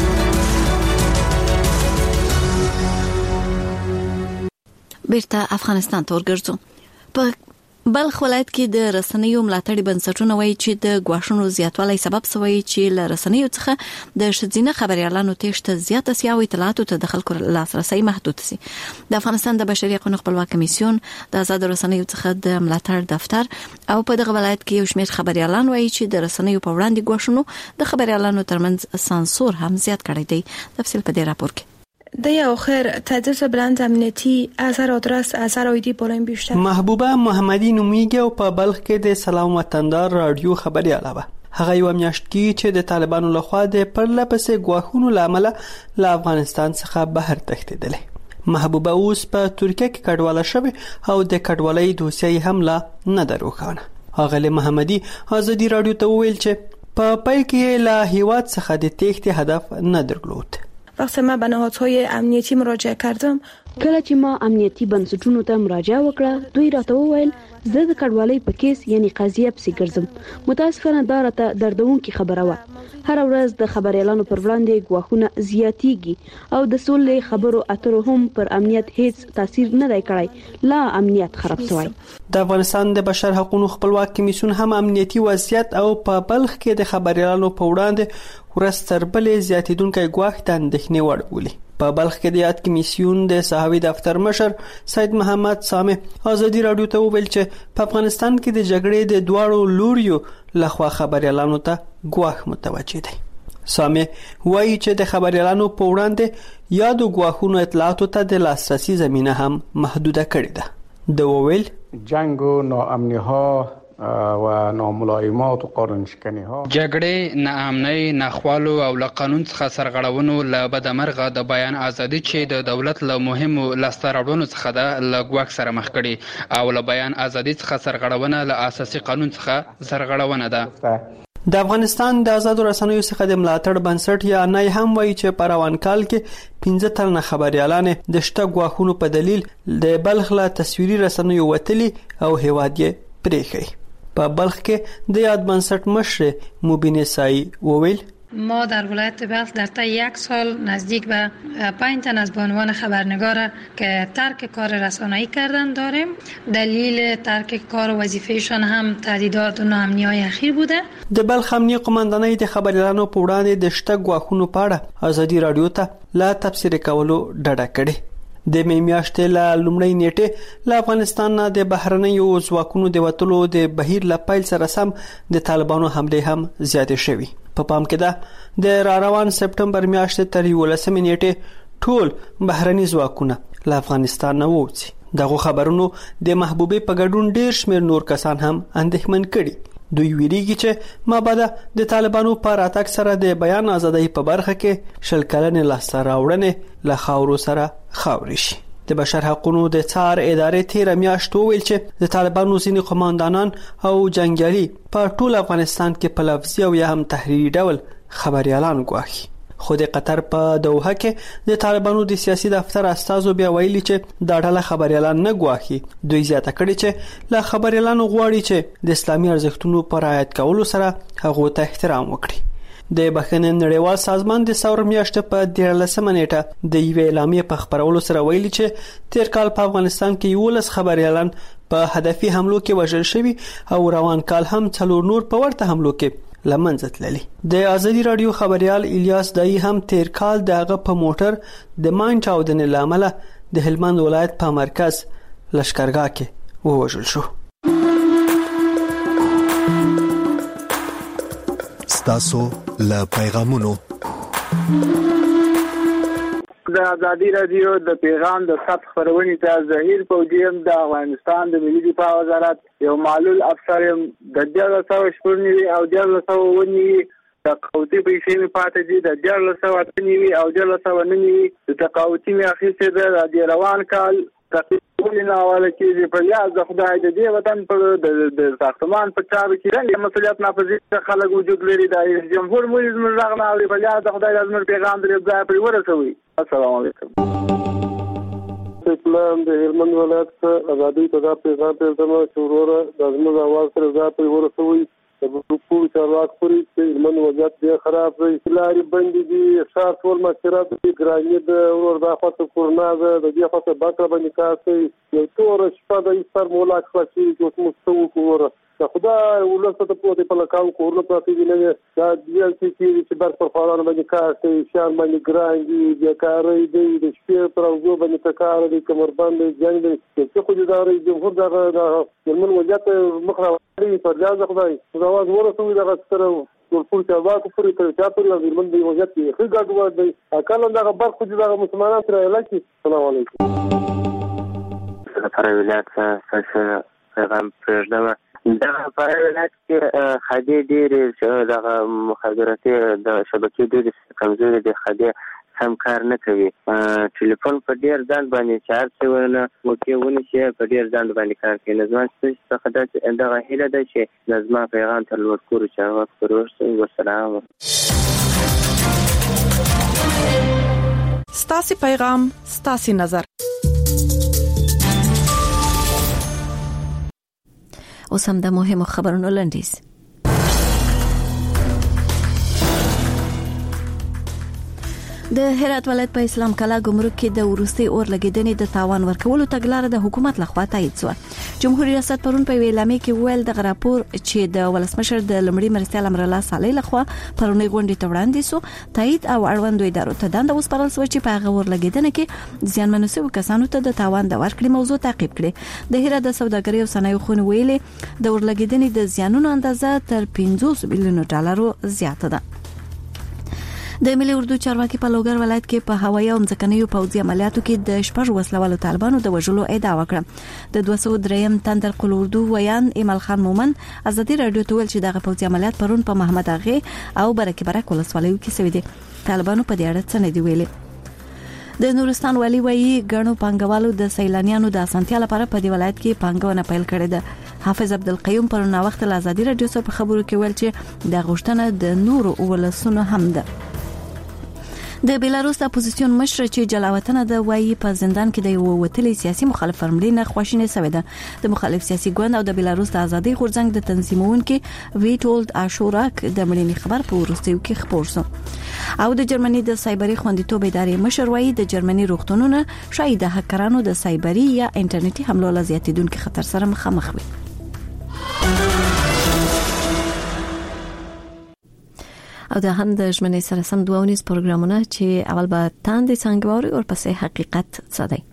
بیرته افغانستان ته ورګرځو. په بلخ ولایت کې د رسنیو ملاتړي بنسټونه وایي چې د غواښونو زیاتوالی سبب شوی چې له رسنیو څخه د شذینه خبريالانو تېشته زیاته سیاوي اطلاعاتو ته د خلکو لاسرسي محدود سي. د افغانستان د بشري حقوقو خپلواک کمیسیون د آزاد رسنیو څخه د ملاتړ دفتر او په دغه ولایت کې یو شمېر خبريالان وایي چې د رسنیو په وړاندې غواښونو د خبريالانو ترمنځ سانسور هم زیات کړی دی. تفصیل په دې راپور کې. در آخر تجهیز بلند امنیتی اثر آدرس اثر آیدی بالایم بیشتر. محبوبه محمدی نومیږي او په بلخ کې د سلام وطندار رادیو خبرياله وه. هغه یو میاشت کې چې د طالبانو لخوا د پرلپسې غواخونو لامل له افغانستان څخه بهر تښتېدلې. محبوبه اوس په ترکیه کې کډواله شوې او د کډوالۍ دوسیه هم لا نه دروخانه. اغلی محمدی ازادي رادیو ته وویل چې په پیل کې له هیواد څخه د تښتې هدف نه درلود. وقتی ما به نهادهای امنیتی مراجعه کردم، کله چې ما امنیتی بنسټونو ته مراجعه وکړه، دوی راته وویل زه د کډوالۍ په کیس یعنی قضیه پسې ګرځم. متاسفانه دا راته دردونکې خبره وه. هر ورځ د خبريالانو پر وړاندې غواخونه زیاتیږي او د سولې خبرو اترو هم پر امنیت هیڅ تاثیر نه دی کړی. لا امنیت خراب شوی. د افغانستان د بشر حقوقو خپلواک کمیسیون هم امنیتی وضعیت او په بلخ کې د خبريالانو په وړاندې ورځ تر بلې زیاتیدونکي غواخ ته اندېښنې وړ بولي. په بلخ کې د یاد کمیسیون د صحاوي دفتر مشر سید محمد سامع ازادي رادیو ته وویل چې په افغانستان کې د جګړې د دواړو لوریو لخوا خبريالانو ته غواخ متوجه دي. سامع وایي چې د خبريالانو په وړاندې یادو غواخونو اطلاعاتو ته د لاسرسي زمينه هم محدوده کړې ده. د وویل جنگ و ناامنی ها و ناملایمات و قانون شکنی ها، جګړې، ناامنۍ، ناخوالو او له قانون څخه سرغړونو له بدمرغه د بیان ازادي چې د دولت له مهمو لاسته راوړنو څخه ده له ګواښ سره مخ کړي او له بیان ازادي څخه سرغړونه له اساسي قانون څخه سرغړونه ده. د افغانستان د آزاد رسنیو څخه د ملاتړ بنسټ یا نه هم وایي چې په روان کال کې پنځه تنه خبريالان د شته غواخونو په دلیل د بلخ له تصویري رسنیو وتلي او هیواد یې پرېښی. په بلخ کې د یاد بنسټ مشر مبین سایی وویل ما در ولایت بلخ در طی یک سال نزدیک به پنج تن از بانوان خبرنگار که ترک کار رسانه‌ای کردن داریم. دلیل ترک کار و وظیفه‌شان هم تهدیدات و ناامنی‌های اخیر بوده. د بلخ امنیه قومندانۍ د خبريالانو په وړاندې د شته غواخونو په اړه ازادي رادیو ته لا تفسیر کولو ډډه کړې. د می میاشتې له لومړۍ نیټې له افغانستان نه د بهرنیو ځواکونو د وټلو د بهیر له پیل سره سم د طالبانو حمله هم زیاتې شوې. په پام کې ده د را روان سپټمبر میاشتې تر یولسمې نیټې ټول بهرني ځواکونه له افغانستان نه ووځي. دغه خبرونو د محبوبې په ګډون ډیر شمېر نور کسان هم اندېښمن کړي. دوی ویریږي چې مابعد د طالبانو په راتګ سره د بیان ازادۍ په برخه کې شل کلنې لاسته راوړنې له خاورو سره خاورې شي. د بشر حقوقو د څار ادارې تیر میاشت ویل چې د طالبانو ځینې قوماندانان او جنگیالي په ټول افغانستان کې په لفظي او یا هم تحریري ډول خبريالان غواخي. خو د قطر په دوحه کې د طالبانو د سیاسي دفتر استازو بیا ویلي چې دا ډله خبريالان نه غواخي. دوی زیاته کړي چې له خبريالانو غواړي چې د اسلامي ارزښتونو پر رعایت کولو سره هغه ته احترام وکړي. د بخښنې نړیوال سازمان د ثور میاشتې په دیارلسمه نیټه د یوې اعلامیې په خبرولو سره ویلي چې تیر کال په افغانستان کې یولس خبريالان په هدفي حملو کې وژل شوي او روان کال هم څلور نور په ورته حملو کې لمنځه تللي. د آزادي رادیو خبريال الیاس دای هم تیر کال دغه په موټر د ماین چاودنې لامل د هلمند ولایت په مرکز لشکرګاه کې ووژل شو. ستاسو له پیغامونو د آزادي رادیو د پیغام د ثبت خبرونې ته ظهیر پوجیم د افغانستان د ملي دفاع وزارت یو معلول افسر د دیارلس سوه شپږ نوي او دیارلس سوه اووه نوي تقاوتي پیسې مې پاتې دي. د دیارلس سوه اته نوي او دیارلس سوه نهه نوي د تقاوتي مې اخیستې ده. د روان کال تقریبا نه حواله کېږي. په لیاز د خدای د دې وطن په د ساختمان په چارو کې د مسؤلیت ناپذیر خلک وجود لري. د جمهور مولوي زموږ غږ نه اوري. په لیاز د خدای زموږ پیغام درې ځای پرې ورسوي. السلام علیکم. اسلام د هلمند ولایت آزادۍ ته دا پیغام پېژنم چې وروره د زموږ اواز سره ځای پرې ورسوي. پوه چارواکو پورې چې هلمند وضعیت ډېر خراب دی، لارې بندې دي، ښار ټول مسیرات دي، ګراني ده، ورور دا خواته کورنا ده، د دې خواته بکره باندې کار کوي، یو توره شپه ده سر مولا خلاص شي چې اوس موږ څه وکړو. د خدای ولس ته پوهې په لکاو کورونه پراته دي، نه دا دیل چې چې بر پر خوارانو باندې کار کوي، شیان باندې ګران دي، بیکارۍ دی، د شپې تر اوزو باندې تکار دی، کمربند دی، جنګ دی. چې خو د رئیس جمهور دغه د هلمند وضعیت مخ راوړي فریاد خدای د اواز ورسوي دغه سره ټول چارواکو پورې تر چا پورې د هلمند د وضعیت ښه ګډوډ دی. اکل دغه برخه چې دغه مسلمانان سره علاقې. السلام علیکم. فرای ولایت څخه پیغام پرېږدم. دغه فرای ولایت کې خدي ډېرې دغه مخابراتي د شبکې ډېرې کمزورې دي، خدي هم کار نه کوي. ټلیفون په ډېر ځان باندې چارج شوی نه وکې ونیسي، په ډېر ځان باندې کار کوي. نو زما څخه دا دغه هیله ده چې زما پیغام تر لوړ کورو چارواکو پورې ورسوي. والسلام. ستاسې پیغام ستاسې نظر. اوس هم د مهمو خبرونو لنډیز. د هرات ولایت په اسلام کلا ګمرک کې د ورستي اور لګیدنې د تاوان ورکولو تګلارې د حکومت لخوا تایید شو. جمهوریت ریاست پرون په ویلامې کې ویل د غراپور چې د ولسمشر د لمړي مرستیال امر الله صالح لخوا پرونی غونډې ته وړاندې شو، تایید او اړوند ادارو ته دنده وسپارل شو چې په هغه ور لګیدنې کې ځان مناسب کسانو ته د تاوان د ورکړې موضوع تعقیب کړي. د هرات د سوداګرۍ او صنایعو خون ویلې د ور لګیدنې د زیانونو اندازه تر پنځوس میلیون ډالرو زیاته ده. د ملي اردو چارواکي په لوګر ولایت کې په هوایي او ځمکنیو پوځي عملیاتو کې د شپږ وسلوالو طالبانو د وژلو ادعا وکړه. د دوه سوه دریم تندر قل اردو ویان ایمل خان مومن ازادي رادیو ته ویل چې دغه پوځي عملیات پرون په محمد اغه او برکه برک ولسوالیو کې شوي دي. طالبانو په دې اړه څه نه دی ویلي. د نورستان والی وایي غنو پنګوالو د سیلانیانو د اسانتیا لپاره په دې ولایت کې پنګونه پیل کړې ده. حافظ عبدالقیوم پرون وخت له ازادي رادیو سره په خبرو کې ویل چې د غوښتنه د نورو ولسونو هم ده. د بیلاروس د اپوزیسیون مشر چې جلاوطن د وایي په زندان کې د یو وتلي سیاسي مخالف فرملینه خوښینه سوي ده. د مخالف سیاسي ګوند او د بیلاروس د ازادي غورځنګ د تنظیمونکو ویټولد اشوراک د مړینې خبر په وروستیو کې خبر شو. او د جرمني د سایبري خوندیتوب ادارې مشر وایي د جرمني روغتونونه شاید د هکرانو د سایبري یا انټرنیټي حملو له زیاتیدونکو خطر سره مخامخ وي. او د هم د ژمنې سره سم دوه ونیز پروګرامونه چې اول به تاندې څنګه ووري او پسې حقیقت څه دی.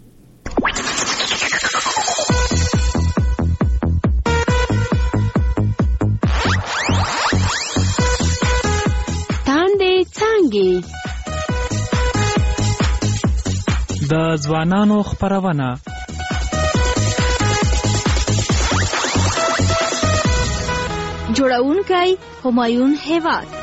تاندې څنګه د ځوانانو خبرونه جوړونکي همایون هیواد.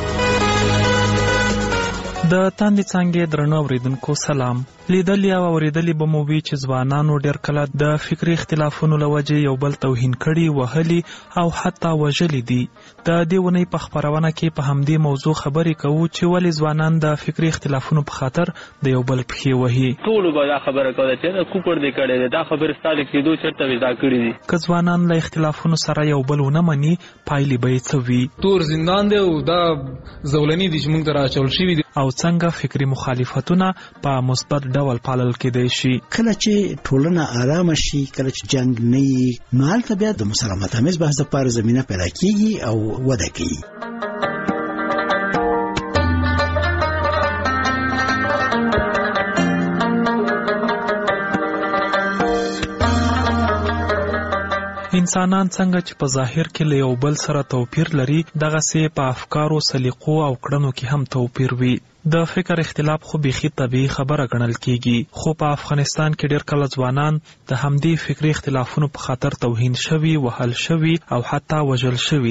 د تاندې څنګه درنو اوریدونکو سلام. لیدل یا اوریدلی به مو وی چې ځوانانو ډېر کله د فکری اختلافونو لوجه یو بل توهین کړي، وهلي او حتی وژلي دي. د دې ونې په خبرونه کې په همدې موضوع خبرې کوو چې ولې ځوانان د فکری اختلافونو په خاطر د یو بل پښې وهي. ټول به دا خبره کوي چې دا کوپر دې کړي، دا خبره ستاسو کېدو چرته ودا کړی دي. که ځوانان له اختلافونو سره یو بل ونه مني، پایلې به یې څه وي؟ تور زندان دی او دا زولنی دي چې موږ ته راچول شوي دي. او څنګه فکری مخالفتونه په مثبت ډول پالل کېدای شي. کله چې ټولنه آرام شي، کله چې جنگ نه وي، نو هلته بیا د مسالمت آمیز بحث لپاره زمینه پیدا کیږي او وده کوي. انسانان څنګه چې په ظاهر کې له یو بل سره توپیر لري، دغه سي په افکارو، سلیقو او کړنو کې هم توپیر وي. د فکر اختلاف خو بيخي طبيعي خبره ګڼل کیږي، خو په افغانستان کې ډېر کله ځوانان د همدې فکری اختلافونو په خاطر توهین شوي، وهل شوي او حتی وژل شوي دي.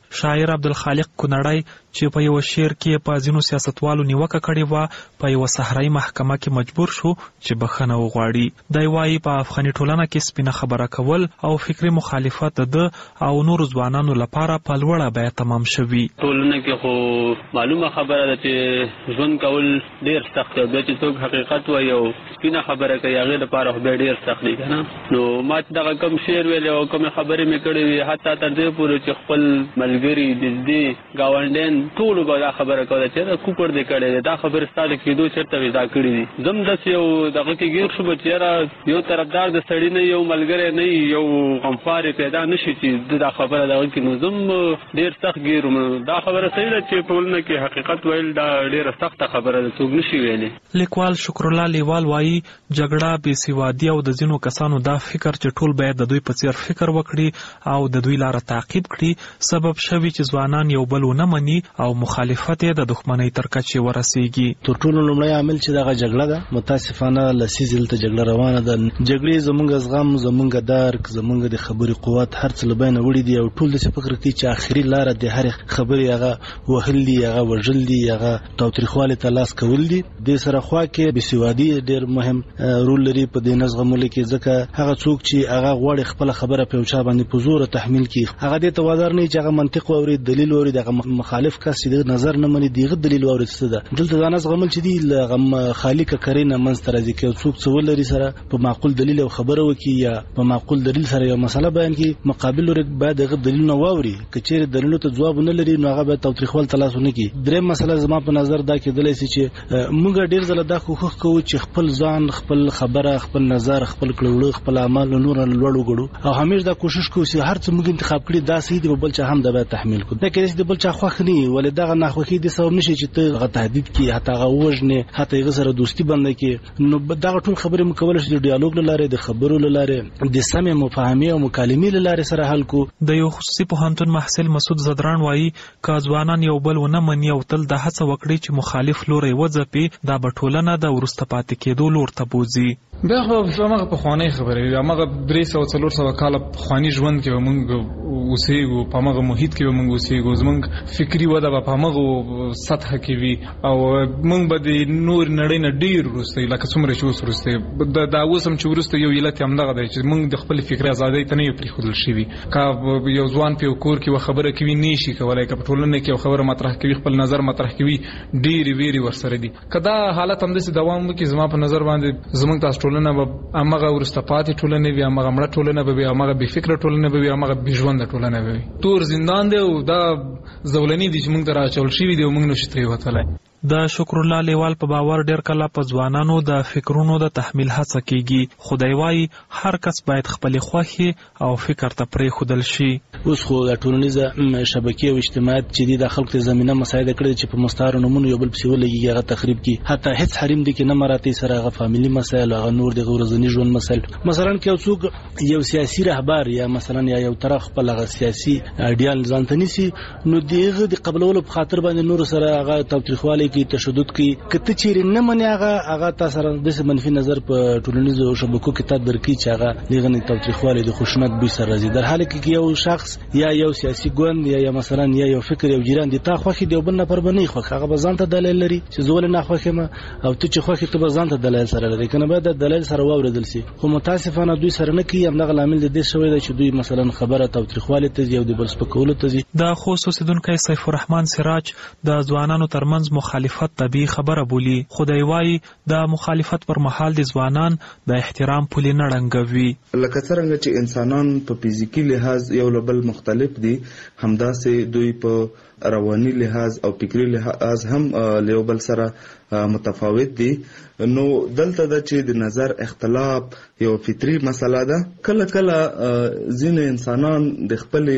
شاعر عبدالخالق کونړی چې په یو شعر کې په ځینو سیاستوالو نیوکه کړې وه په یو صحرایي محکمه کې مجبور شو چې بخښنه وغواړي. دی وایي په افغاني ټولنه کې سپینه خبره کول او فکري مخالفت د او نورو ځوانانو لپاره په لوړه بیه تمام شوي. ټولنه کې خو معلومه خبره ده چې ژوند کول ډیر سخت دی، بیا چې څوک حقیقت وایي او سپینه خبره کوي هغې لپاره خو بیا ډیر سخت دی که نه. نو ما چې دغه کم شعر ویلی او کومې خبرې مې کړې وي حتی تر دې پورې چې خپل ملګري نږدې ګاونډیان ټولو به دا خبره کوله چې دا کوکړ دې کړی دی، دا خبرې ستا د کېدو چېرته وې دا کړي دي. زه هم داسې یو دغه کې ګیر شوم چې یاره یو طرفدار د سړي نه یو ملګری نه یو غمخوار پیدا نه شي چې دا خبره دغه کې. نو زه هم ډېر سخت ګیر وم. دا خبره صحیح ده چې ټولنه کې حقیقت ویل دا ډېره سخته خبره ده، څوک نه شي ویلی. لیکوال شکرالله لیوال وایي جګړه، بېسوادي او د ځینو کسانو دا فکر چې ټول باید د دوی په څېر فکر وکړي او د دوی لاره تعقیب کړي سبب شوي چې ځوانان یو بل ونه مني او مخالفت یې د دښمنۍ تر کچې ورسیږي. تر ټولو لومړی عامل چې دغه جګړه ده، متاسفانه لسیزې دلته جګړه روانه ده. جګړې زمونږ زغم، زمونږ درک، زمونږ د خبرې قوت هر څه له بینه وړي دي او ټول داسې فکر کوي چې آخري لاره د هرې خبرې هغه وهل دي، هغه وژل دي، هغه تاوتریخوالي ته لاس کول دي. دې سره خوا کې بېسوادي ډېر مهم رول لري په دې نه زغملو کې، ځکه هغه څوک چې هغه غواړي خپله خبره په یو چا باندې په زوره تحمیل کړي هغه دې ته وادار نه وي چې هغه منطق واوري، دلیل واوري، دغه مخالف کس چې د نظر نه مني دغه دلیل واوري. څه ده دلته دا نه زغمل چې دي له خالي ککرۍ نه منځته راځي که یو څوک څه ولري سره په معقول دلیل او خبره وکړي یا په معقول دلیل سره یو مسله بیان کړي، مقابل لوري باید دغه دلیلونه واوري. که چیرې دلیلونو ته ځواب نه لري نو هغه باید تاوتریخوال ته لاس ونه کړي. درېیم مسله زما په نظر دا کېدلی شي چې موږ ډېر ځله دا کوښښ کوو چې خپل ځان، خپل خبره، خپل نظر، خپل کړه خپل عمل نور نه لوړ وګړو او همیش دا کوشش کوو چې هر څه موږ انتخاب کړي دا صحیح دی، بل چا هم دا باید تحمیل کړو. دا کېدای شي د بل چا خوښ نه وي، ولې دغه ناخوښي دې سبب نه شي چې ته هغه تهدید کړي، حتی هغه ووژنې، حتی هغه سره دوستي بنده کړي. نو دغه ټول خبرې موږ کولی شو د ډیالوګ له لارې، د خبرو له لارې، د سمې مفاهمې او مکالمې له لارې سره حل کړو. د یو خصوصي پوهنتون محصل مسعود زدران وایي که ځوانان یو بل ونه مني او تل د هڅه وکړي چې مخالف لوری وځپي دا به ټولنه د وروسته پاتې کېدو لور ته بوځي. بیا خو هماغه پخوانۍ خبرې وي، هماغه درې سوه څلور سوه کاله پخواني ژوند کې به موږ اوسېږو، په هماغه محیط کې به موږ اوسېږو، زموږ فکري وده به په همغه سطحه کې وي او موږ به د نور نړۍ نه ډېر وروسته لکه څومره چې اوس وروسته دا اوس هم چې وروسته یو علت یې همدغه دی چې موږ د خپلې فکري ازادۍ ته نه یو پرېښودل شوي. که یو ځوان په یو کور کې یوه خبره کوي نه شي کولی، که په ټولنه کې یو خبره مطرح کوي، خپل نظر مطرح کوي، ډېرې ویرې ورسره دي. که دا حالت همداسې دوام وکړي زما په نظر باندې زموږ تاسو ټولنه به همغه وروسته پاتې ټولنه وي، همغه مړه ټولنه به وي، همغه بې فکره ټولنه به وي، همغه بې ژونده ټولنه به وي. تور زندان دی او دا زولنې دي چې موږ ته راچول شوي دي او موږ نشو ترې وتلی. د شکرالله لیوال په باور ډېر کله په ځوانانو د فکرونو د تحمیل هڅه کیږي، خو دی وایي هر کس باید خپلې خوښې او فکر ته پرېښودل شي. اوس خو د ټولنیزه شبکې او اجتماعات چې دي د خلکو ته زمینه مساعده کړې چې په مستعارو نومونو یو بل پسې ولګېږي، هغه تخریب کړي. حتی هېڅ حریم دی کې نه مراتې سره هغه فامیلي مسایل، هغه نور د ورځني ژوند مسایل. مثلا که یو څوک یو سیاسي رهبر یا مثلا یا یو طرف خپل هغه سیاسي ایډیال ځان ته نیسي نو د هغه د قبلولو په خاطر باندې نور سره هغه تاوتریخوالی کی تشدد کی کته چیرې نه مني هغه هغه تاسو سره د منفي نظر په ټولنیزو شبکو کې تا درکې چې هغه لغنی تاوتریخوالی د خشونت به سره راځي. در حال کې یو شخص یا یو سیاسي ګوند یا, یا مثلا یا یو فکر یو جیران دي تا خوخي دی بل نه پر بنې خو هغه بزان ته دلیل لري چې زول نه خوخه ما او ته چې خوخي ته بزان ته دلیل سره لري کنه به د دلیل سره واوریدل سي. خو متاسفانه دوی سره نه کوي، همغه عامل د دې شوی دی چې دوی مثلا خبره تاوتریخوالی ته یو د بل سپکولو ته دي. د خصوصي دونکو سیف الرحمن سراج د ځوانانو ترمنځ مخالفت طبي خبره بولی، خدای وای د مخالفت پر مهال د ځوانان د احترام پولې نه ړنګوي. لکه څنګه چې انسانان په فزیکی لحاظ یو له بل مختلف دي، همداسې دوی په رواني لحاظ او فکری لحاظ هم له یو بل سره متفاوت دي. نو دلته د چې د نظر اختلاف یو فطری مسله ده. کله کله ځینې انسانان د خپل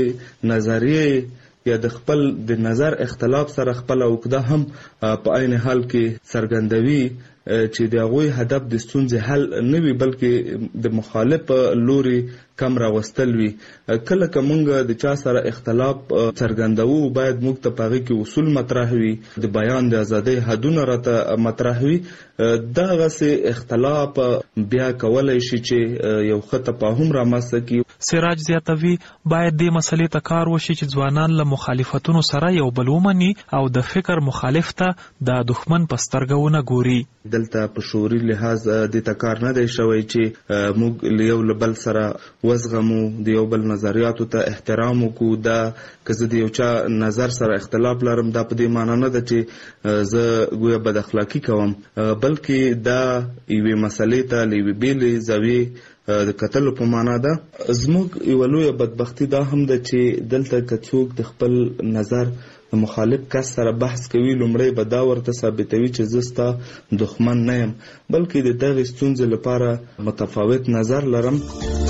نظریه یا د خپل د نظر اختلاف سره خپل عقده هم په عین حال کې څرګندوي چې د هغوی هدف د ستونزې حل نه وي بلکې د مخالف لوري کم راوستل وي. کله که موږ د چا سره اختلاف څرګندوو باید موږ ته په هغې کې اصول مطرح وي، د بیان د ازادۍ حدونه راته مطرح وي. دغسې اختلاف بیا کولی شي چې یو ښه تفاهم رامنځته کړي. سراج زیاتوي باید د مسلې ته کار وشي چې ځوانان له مخالفتونو سره یو بل ومني او د فکر مخالف ته د دښمن په سترګه ونه ګوري. دلته په شعوري لحاظ د تکار نه دی شوی چې موږ له یو بل سره وزغمو، د یو بل نظریاتو ته احترام وکړو. دا که زه د یو چا نظر سره اختلاف لرم دا په دې معنی نه ده چې زه ګویا بد اخلاقی کوم، بلکې دا یوې مسلې ته له یوې بېلې زاویې د کتلو په معنا ده. زموږ یوه لویه بدبختي دا هم ده چې دلته که څوک د خپل نظر د مخالف کس سره بحث کوي، لومړی به دا ورته ثابتوي چې زه ستا دښمن نه یم، بلکې د دغې ستونزې لپاره متفاوت نظر لرم.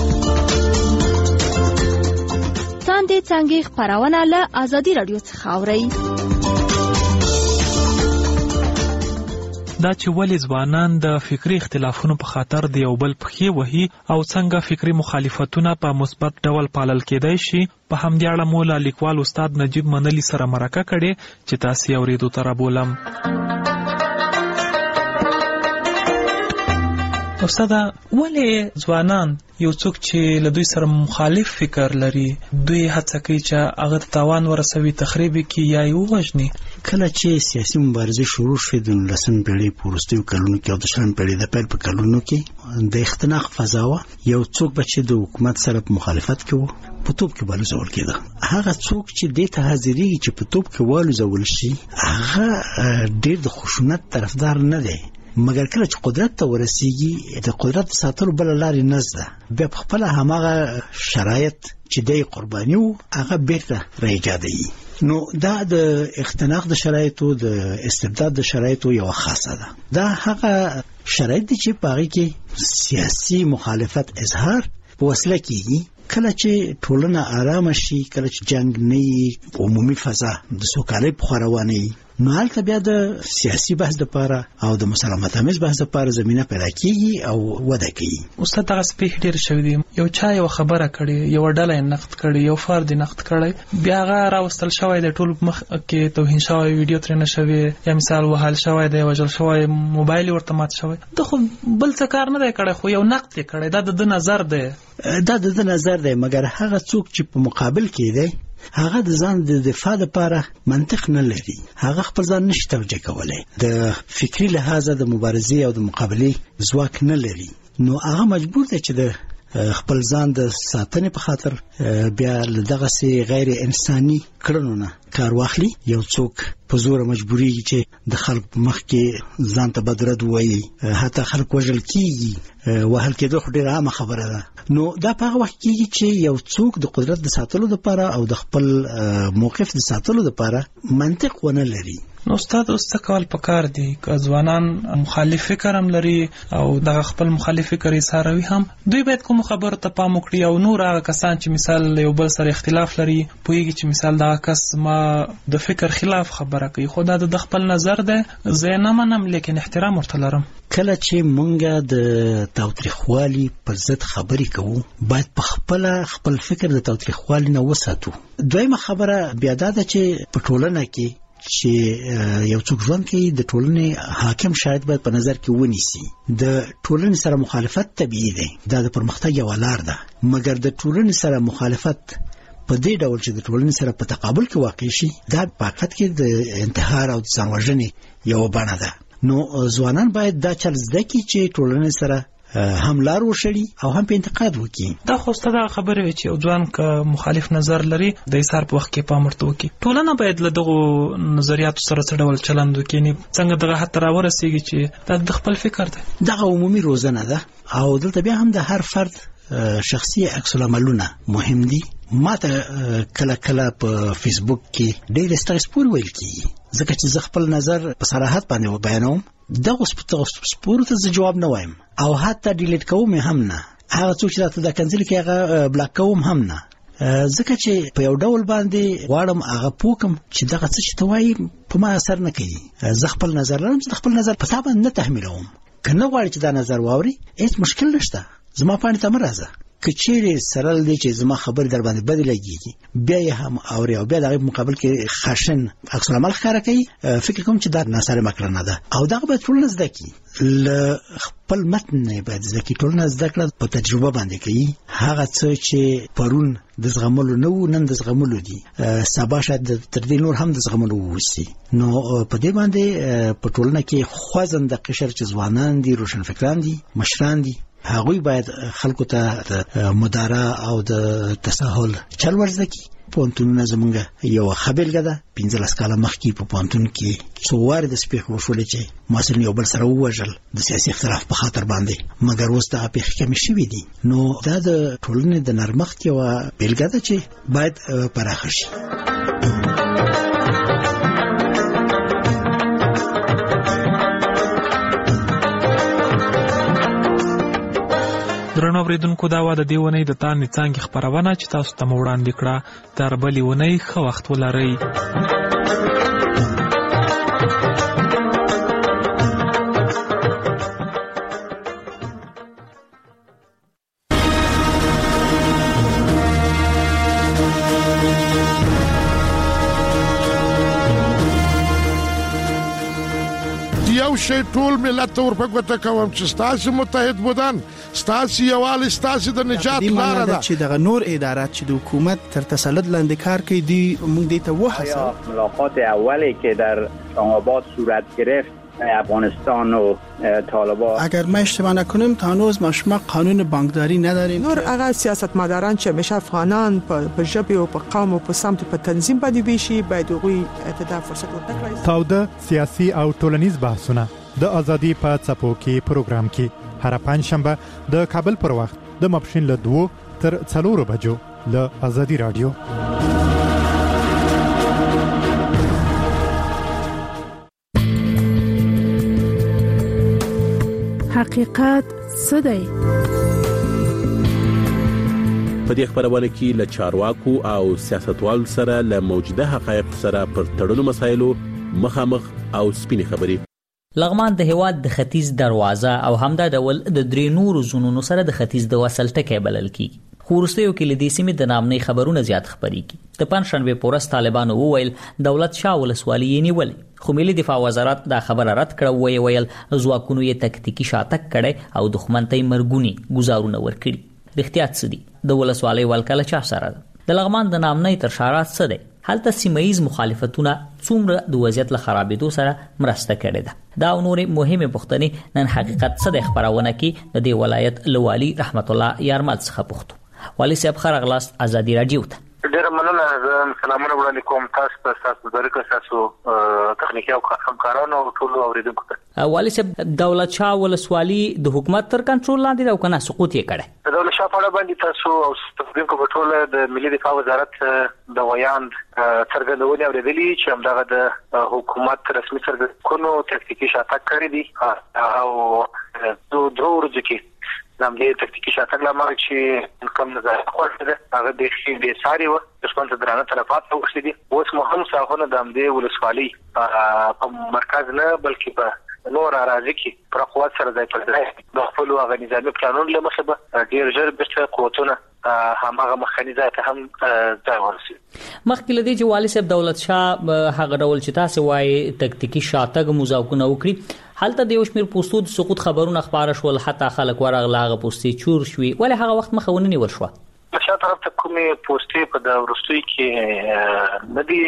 څاندې څانګې خپرونه له ازادي راډیو څخه اورئ. دا چې ولې ځوانان د فکري اختلافونو په خاطر د یو بل پښې وهي او څنګه فکري مخالفتونه په مثبت ډول پالل کېدای شي، په همدې اړه مو له لیکوال استاد نجیب منلي سره مرکه کړې چې تاسې یې اورېدو ته رابولم. استاده، ولې ځوانان یو څوک چې له دوی سره مخالف فکر لري دوی هڅه کوي چې هغه ته تاوان ورسوي، تخریب کړي یا یې ووژني؟ کله چې سیاسي مبارزې شروع شوې د نولسمې پېړۍ په وروستیو کلونو کې او د شلمې پېړۍ د پیل په کلونو کې د اختناق فضا وه. یو څوک به چې د حکومت سره په مخالفت کې و په توپ کې والوځول کېده. هغه څوک چې دې ته حاضرېږي چې په توپ کې والوځول شي هغه ډېر د خشونت طرفدار نه دی، مګر کله چې قدرت ته ورسیږي د قدرت ساتلو بل لارې نشته، بیا په خپل هماغه شرایط چې د قرباني وو هغه بیرته راایجادوي. نو دا د اختناق د شرایطو د استبداد د شرایطو یو خاصه ده. دا هغه شرایط دي چې په هغې کې سیاسي مخالفت اظهار په وسیله کېږي. کله چې ټولنه آرامه شي، کله چې جنگ نه وي، عمومي فضا د سوکالۍ په خوا روانه وي، نو هلته بیا د سیاسي بحث دپاره او د مسالمت آمیز بحث دپاره زمینه پیدا کېږي او وده کوي. استاد، دغه پیښې ډېرې شوي دي. یو چا یو خبره کړې، یو ډله یې نقد کړې، یو فرد یې نقد کړی، بیا هغه راوستل شوی دی، ټول مخ کې توهین شوی، ویډیو ترېنه شوې، یا مثال وهل شوی دی، وژل شوی، موبایل یې ورته مات شوی. دا خو بل څه کار نه دی کړی، خو یو نقد یې کړی. دا د ده نظر دی. دا د ده نظر دی، مګر هغه څوک چې په مقابل کې دی هغه د ځان د دفاع لپاره منطق نه لري، هغه خپل ځان نشي توجیه کولی، د فکري لحاظه د مبارزې او د مقابلې ځواک نه لري، نو هغه مجبور دی چې د خپل ځان د ساتنې په خاطر بیا له دغسې غیر انساني کړنو نه کار واخلي. یو څوک په زوره مجبوریږي چې د خلکو په مخ کې ځان ته بدرد ووایي، حتی خلک وژل کېږي، وهل کېدو خو ډېره عامه خبره ده. نو دا په هغه وخت کېږي چې یو څوک د قدرت د ساتلو لپاره او د خپل موقف د ساتلو لپاره منطق ونه لري. نو استاد، اوس څه کول پکار دي؟ که ځوانان مخالف فکر هم لري او دغه خپل مخالف فکر اظهاروي هم، دوی باید کومو خبرو ته پام وکړي او نور هغه کسان چې مثال یو بل سره اختلاف لري پوهېږي چې مثال دغه کس ما د فکر خلاف خبره کوي، خو دا د خپل نظر دی، زه یې نه منم لیکن احترام ورته لرم. کله چې مونږ د تاوتریخوالي پر ضد خبرې کوو باید په خپله خپل فکر د تاوتریخوالي نه وساتو. دویمه خبره بیا دا ده چې په ټولنه کې چې یو څوک ژوند کوي د ټولنې حاکم شاید باید په نظر کې ونیسي. د ټولنې سره مخالفت طبیعي دی، دا د پرمختګ یوه لار ده، مګر د ټولنې سره مخالفت په دې ډول چې د ټولنې سره په تقابل کې واقع شي دا په حقیقت کې د انتحار او د ځان وژنې یوه بڼه ده. نو ځوانان باید دا چل زده کړي چې ټولنې سره هم لار وشړي او هم په انتقاد وکړي. دا خو ستاسو خبره وي چې یو ځوان که مخالف نظر لري د ایثار په وخت کې پام ورته وکړي. ټولنه باید له دغو نظریاتو سره څه ډول چلند وکړي، څنګه دغه حد ته راورسېږي چې دا د خپل فکر دی. دغه عمومي روزنه ده او دلته بیا هم د هر فرد شخصي عکس العملونه مهم دي. ما ته کله کله په فیسبوک کې ډېر ستړي سپور ویل کېږي، ځکه چې زه خپل نظر په صراحت باندې بیانوم. دغه سپورو ته زه جواب نه وایم او حتی ډیلیټ کوم هم نه. هغه څوک چې راته دا کنځلې کوي هغه بلاک کوم هم نه، ځکه چې په یو ډول باندې غواړم هغه پوه کړم چې دغه څه چې ته وایي په ما اثر نه کوي. زه خپل نظر لرم چې خپل نظر په تا باندې نه تحمیلوم. که نه غواړې چې دا نظر واوري هېڅ مشکل نشته، زما پاڼې ته مه راځه، کچېره سره دې چې زما خبر در باندې بدل لګيږي بیا هم اوري او بیا د مقابل کې خشن عکس العمل ښکاره کوي فکر کوم چې دا ناسره مکرنه ده او دا به ټول نزد کی ل خپل متن نه باید ځکه ټول نزد کړه په تجربه باندې کوي هغه څه چې پرون د زغملو نو نن د زغملو دي سبا شاید تر دې نور هم د زغملو وسی نو په دې باندې په ټولنه کې خوځنده قشر چې ځوانان دي روشنفکران دي مشران دي هغوی باید خلکو ته مدارا او د تساهل چل ورزده کی پونتونونه زمونږ یو خبرګه ده پنځلس کاله مخکې په پونتون کې څو واره د سپیخ وشول چې ماسل یو بل سره ووژل د سیاسي اختلاف په خاطر باندې مګر اوس دا په حقیقت شوی دي نو دا د ټولنې د نرمښت یو بیلګه ده چې باید پراخه شي. درنو اوریدونکو دا و د دې ونې د تان څنګه خبرونه چې تاسو ته وړاندې کړه تر بلې ونې ښه وخت ولرئ. یو شی ټول ملت ته ورپګوته کوم چې ستاسو متحد بودن ستاسو یوال ستاسو د نجات لاره ده چې دغه نور ادارات چې د حکومت تر تسلط لاندې کار کوي دی موږ دې ته وحسه ملاقات اولی که در اسلام‌آباد صورت گرفت افغانستان و طالبان اگر ما اشتباه نکنیم تا هنوز ما قانون بانکداری نداریم. نور هغه سیاستمداران چې همیشه افغانان په ژبه او په قوم او په سمت په تنظیم باندې ویشي باید هغوی ته فرصت ورکړي. تاوده سیاسي او ټولنیز بحثونه د ازادي په څپو کې پروګرام کې هر پنځ شنبه د کابل پر وخت د ماپښین له دوه تر څلورو بجو له ازادي رادیو. حقیقت څه دی؟ په دې خبرونه کې له چارواکو او سیاستوالو سره له موجوده حقایق سره پر تړلو مسایلو مخامخ او سپینې خبرې. لغمان د هواد د ختیځ دروازه او همدا ډول د درې نورو زونونو سره د ختیځ د وصل ټکی بلل کیږي. خورستیو کې لدې سیمې د نامنې خبرونه زیات خبرېږي. د پنځشنبه پورس طالبانو وویل دولت شاه ولسوالۍ نیولې خو ملي دفاع وزارت دا خبره رد کړه وی ویل ځواکونو یې تکتیکی شاتک کړي او دښمن ته مرګونی گزارونه ورکړي. رښتیا څه دي؟ د ولسوالۍ ولکله چا سره ده؟ د لغمان د نامنې تر شارات څه دی؟ هلته سیمایي مخالفتونه څومره د وضعیت له خرابېدو سره مرسته کړې ده؟ دا نورې مهمه پوښتنې نن حقیقت څه د خبرونه کې د دې ولایت لوالي رحمت الله یارمل څخه پوښتنه. والي صاحب خرغلاست ازادي رادیو ته. ډیر مننه. سلامونه وړاندې کوم تاسو ته تاسو درکه تاسو تخنیکی او همکارانو ټول اوریدونکو ته. والي صاحب دولت شاه ولسوالي د حکومت تر کنټرول لاندې ده او کنه سقوط یې کړي؟ د دولت شاه په اړه باندې تاسو او تاسو په ټول د ملي دفاع وزارت د ویاند څرګندونې اوریدلې چې همدغه د حکومت رسمي څرګندونو تکتیکی شاتګ کړی دي او دوه ورځې کې نامې تکتیکی شاتګ لامل چې کوم نظر خوښ ده هغه د شي د ساري و دښمن ته درانه طرفات وښتي دي. اوس مهم ساحونه د امدې ولسوالۍ په مرکز نه بلکې په نور اراضي کې پر قوت سره ځای پر ځای د خپل غنیزامي پلانونو له مخې به ډیر ژر بیرته قوتونه همغه مخکنی ځای ته هم ځای ورسي. مخکې لدی چې والي صاحب دولت شاه هغه ډول چې تاسو وایي تکتیکی شاتګ مذاکره وکړي حالته د یو شمیر پوسټو د سقوط خبرونه خبره شول حتی خلک ورغلاغه پوسټي چور شوي ولې هغه وخت مخاوننی ورشوه؟ په طرف ته کومې پوسټي په د ورستوي کې ندي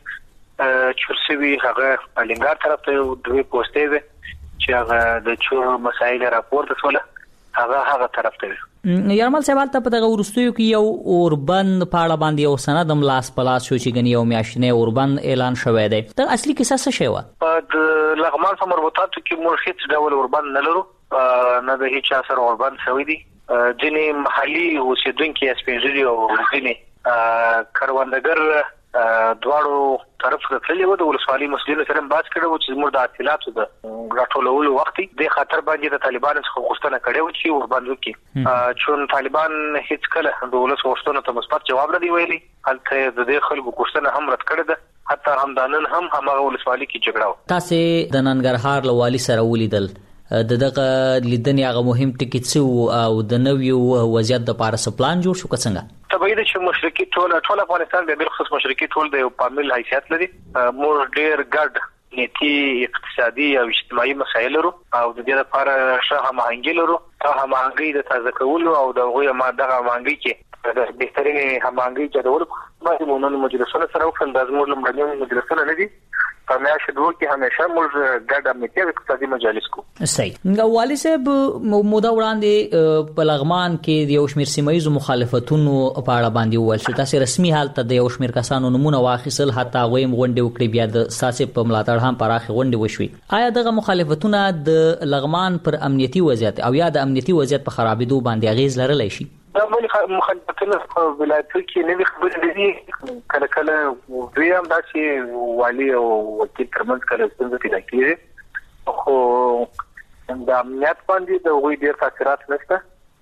چورسوي هغه الینګار طرف ته دوی پوسټي وي چې هغه د چور مسایل راپورته سوله هغه هغه طرف ته. یارمل صاحب ته په دغه ورستیو کې یو اوربند پاړه باندې یو سند هم لاس پلاس شو چې غنی یو میاشتنه اوربند اعلان شوی دی. دا اصلي کیسه څه شی و؟ په لغمان سره مربوطاتو کې موږ هیڅ ډول اوربند نه لرو، نه د هیڅ اثر اوربند شوی دی. ځینې محلي اوسیدونکو اسپیژلي او ځینې کاروندګر دواړو طرف ته تللی و د ولسوالۍ مسؤلینو سره باز کړو چې زموږ د اطلاعاتو د راټولولو وخت د خطر باندې د طالبانو څخه غوښتنه کړې و چې ورباندې وکړي چون طالبان هیڅ کله د ولس غوښتنو ته مثبت جواب نه دی ویلي. هلته د دې خلکو غوښتنه هم رد کړې ده، حتی همدانن هم همغه ولسوالۍ کې جګړه و. تاسو د ننګرهار له والي سره ولیدل د دغه لیدنې هغه مهم ټکی څه او د نویو وضعیت د پاره سپلان جوړ شو څنګه؟ طبیعي ده چې مشرقي ټول ټول افغانستان د بالخصوص مشرقي ټول د یو پامل حیثیت لري. مور ډیر ګډ نیتی اقتصادي او اجتماعي مسایل لرو او د دې لپاره ښه هماهنګي لرو. ته هماهنګي د تازه کولو او د غوي ماده هماهنګي کې د بهترین هماهنګي جوړول باندې مونږ مجلسونه سره وکړل. د زموږ لمړنیو مجلسونه نه دي په میاشت دوه کې همیشه موږ ګډ امنیتي او اقتصادي مجالس کو. صحیح. والي صاحب مودا وړاندې په لغمان کې د یو شمېر سیمایي مخالفتونو په اړه باندې وویل شو. تاسو رسمي حالت د یو شمېر کسانو نمونه واخیستل حتی غویم غونډې وکړې بیا د ساسې په ملاتړ هم پراخه غونډې وشوي. آیا دغه مخالفتونه د لغمان پر امنیتي وضعیت او یا د امنیتي وضعیت په خرابېدو باندې اغیز لرلی شي؟ دا مخالفتونه په ولایتو کې نه خبرې دي. کله کله دوی هم داسې والي او وکیل ترمنځ کله ستونزې پیدا کېږي خو د امنیت باندې د وی ډېر تاثیرات نشته.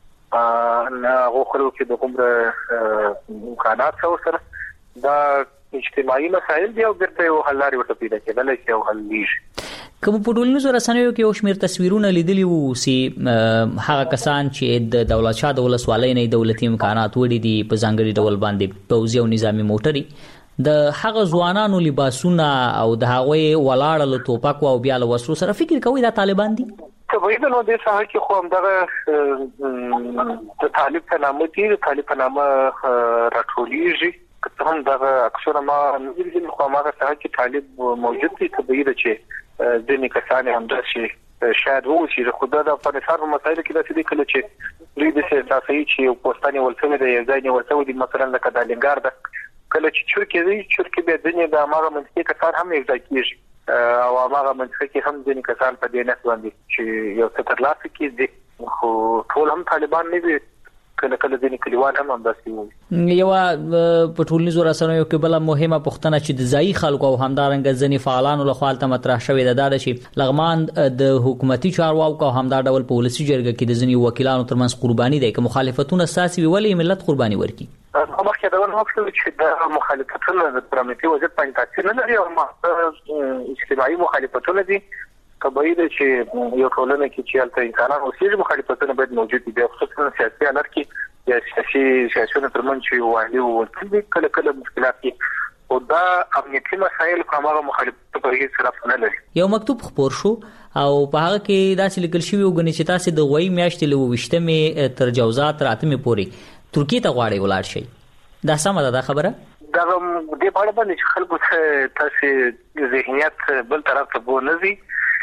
نه غوښلو کې د کومره امکانات سره دا اجتماعي مسایل دي او بیرته یو حل لارې ورته پیدا کېدلی شي او حل کېږي. کوم په ټولنیزو رسنیو کې یو شمېر تصویرونه لیدلي وو چې هغه کسان چې د دولت شاه د ولسوالۍ نه دولتي امکانات وړي دي په ځانګړي ډول باندې پوځي او نظامي موټرې د هغه ځوانانو لباسونه او د هغوی ولاړ له ټوپکو او بیا له وسلو سره فکر کوي دا طالبان دي؟ طبیعي ده نو دې ساحه کې خو همدغه د طالب په نامه دي د طالب په نامه راټولیږي که هم دغه اکثره ما نه دي خو هغه ساحه کې طالب موجود دي. طبیعي ده چې ځینې کسان همداسې شاید ووسي خو دا د افغانستان په مسایلو کې داسې دي کله چې دوی داسې احساسوي چې یو پوستان نیول شوی دی یو ځای نیول شوی دی مثلا لکه د الینګار ده کله چې چورکې دی چورکې بیا ځینې د هماغه منطقې کسان هم یو ځای کېږي او هماغه منطقه کې هم ځینې کسان په دې نس باندې چې یو څه ترلاسه کېږي خو ټول هم طالبان نه دي. کله کله ځینې کلیوال هم همداسې وایي. یوه په ټولنیزو رسنیو کې بله مهمه پوښتنه چې د ځایي خلکو او همدارنګه ځینې فعالانو لخوا هلته مطرح شوې ده دا ده چې لغمان د حکومتي چارواکو او همدا ډول په ولسي جرګه کې د ځینې وکیلانو ترمنځ قرباني دی که مخالفتونه ستاسې وي ولې ملت قرباني ورکړي؟ مخکې دا ونه چې د مخالفتونه د امنیتي وضعیت باندې تاثیر نه لري او اجتماعي مخالفتونه دي. طبیعي ده چې یو ټولنه کې چې هلته انسانان اوسېږي مخالفتونه باید موجود وي. خصوصا سیاسي حالت کې یا سیاسي سیاسیونو ترمنځ چې والي او وکیل دي کله کله مشکلات دي او دا امنیتي مسایل په هغه مخالفتو په هیڅ طرف نه لري. یو مکتوب خپور شو او په هغه کې داسې لیکل شوي وګڼي چې تاسې د غوی میاشتې له اوویشتمې تر جوزات تر اتمې پورې ترکیې ته غواړئ ولاړ شئ. دا سمه ده دا خبره؟ دا دې په اړه باندې چې خلکو ته تاسې ذهنیت بل طرف ته بو نه ځي.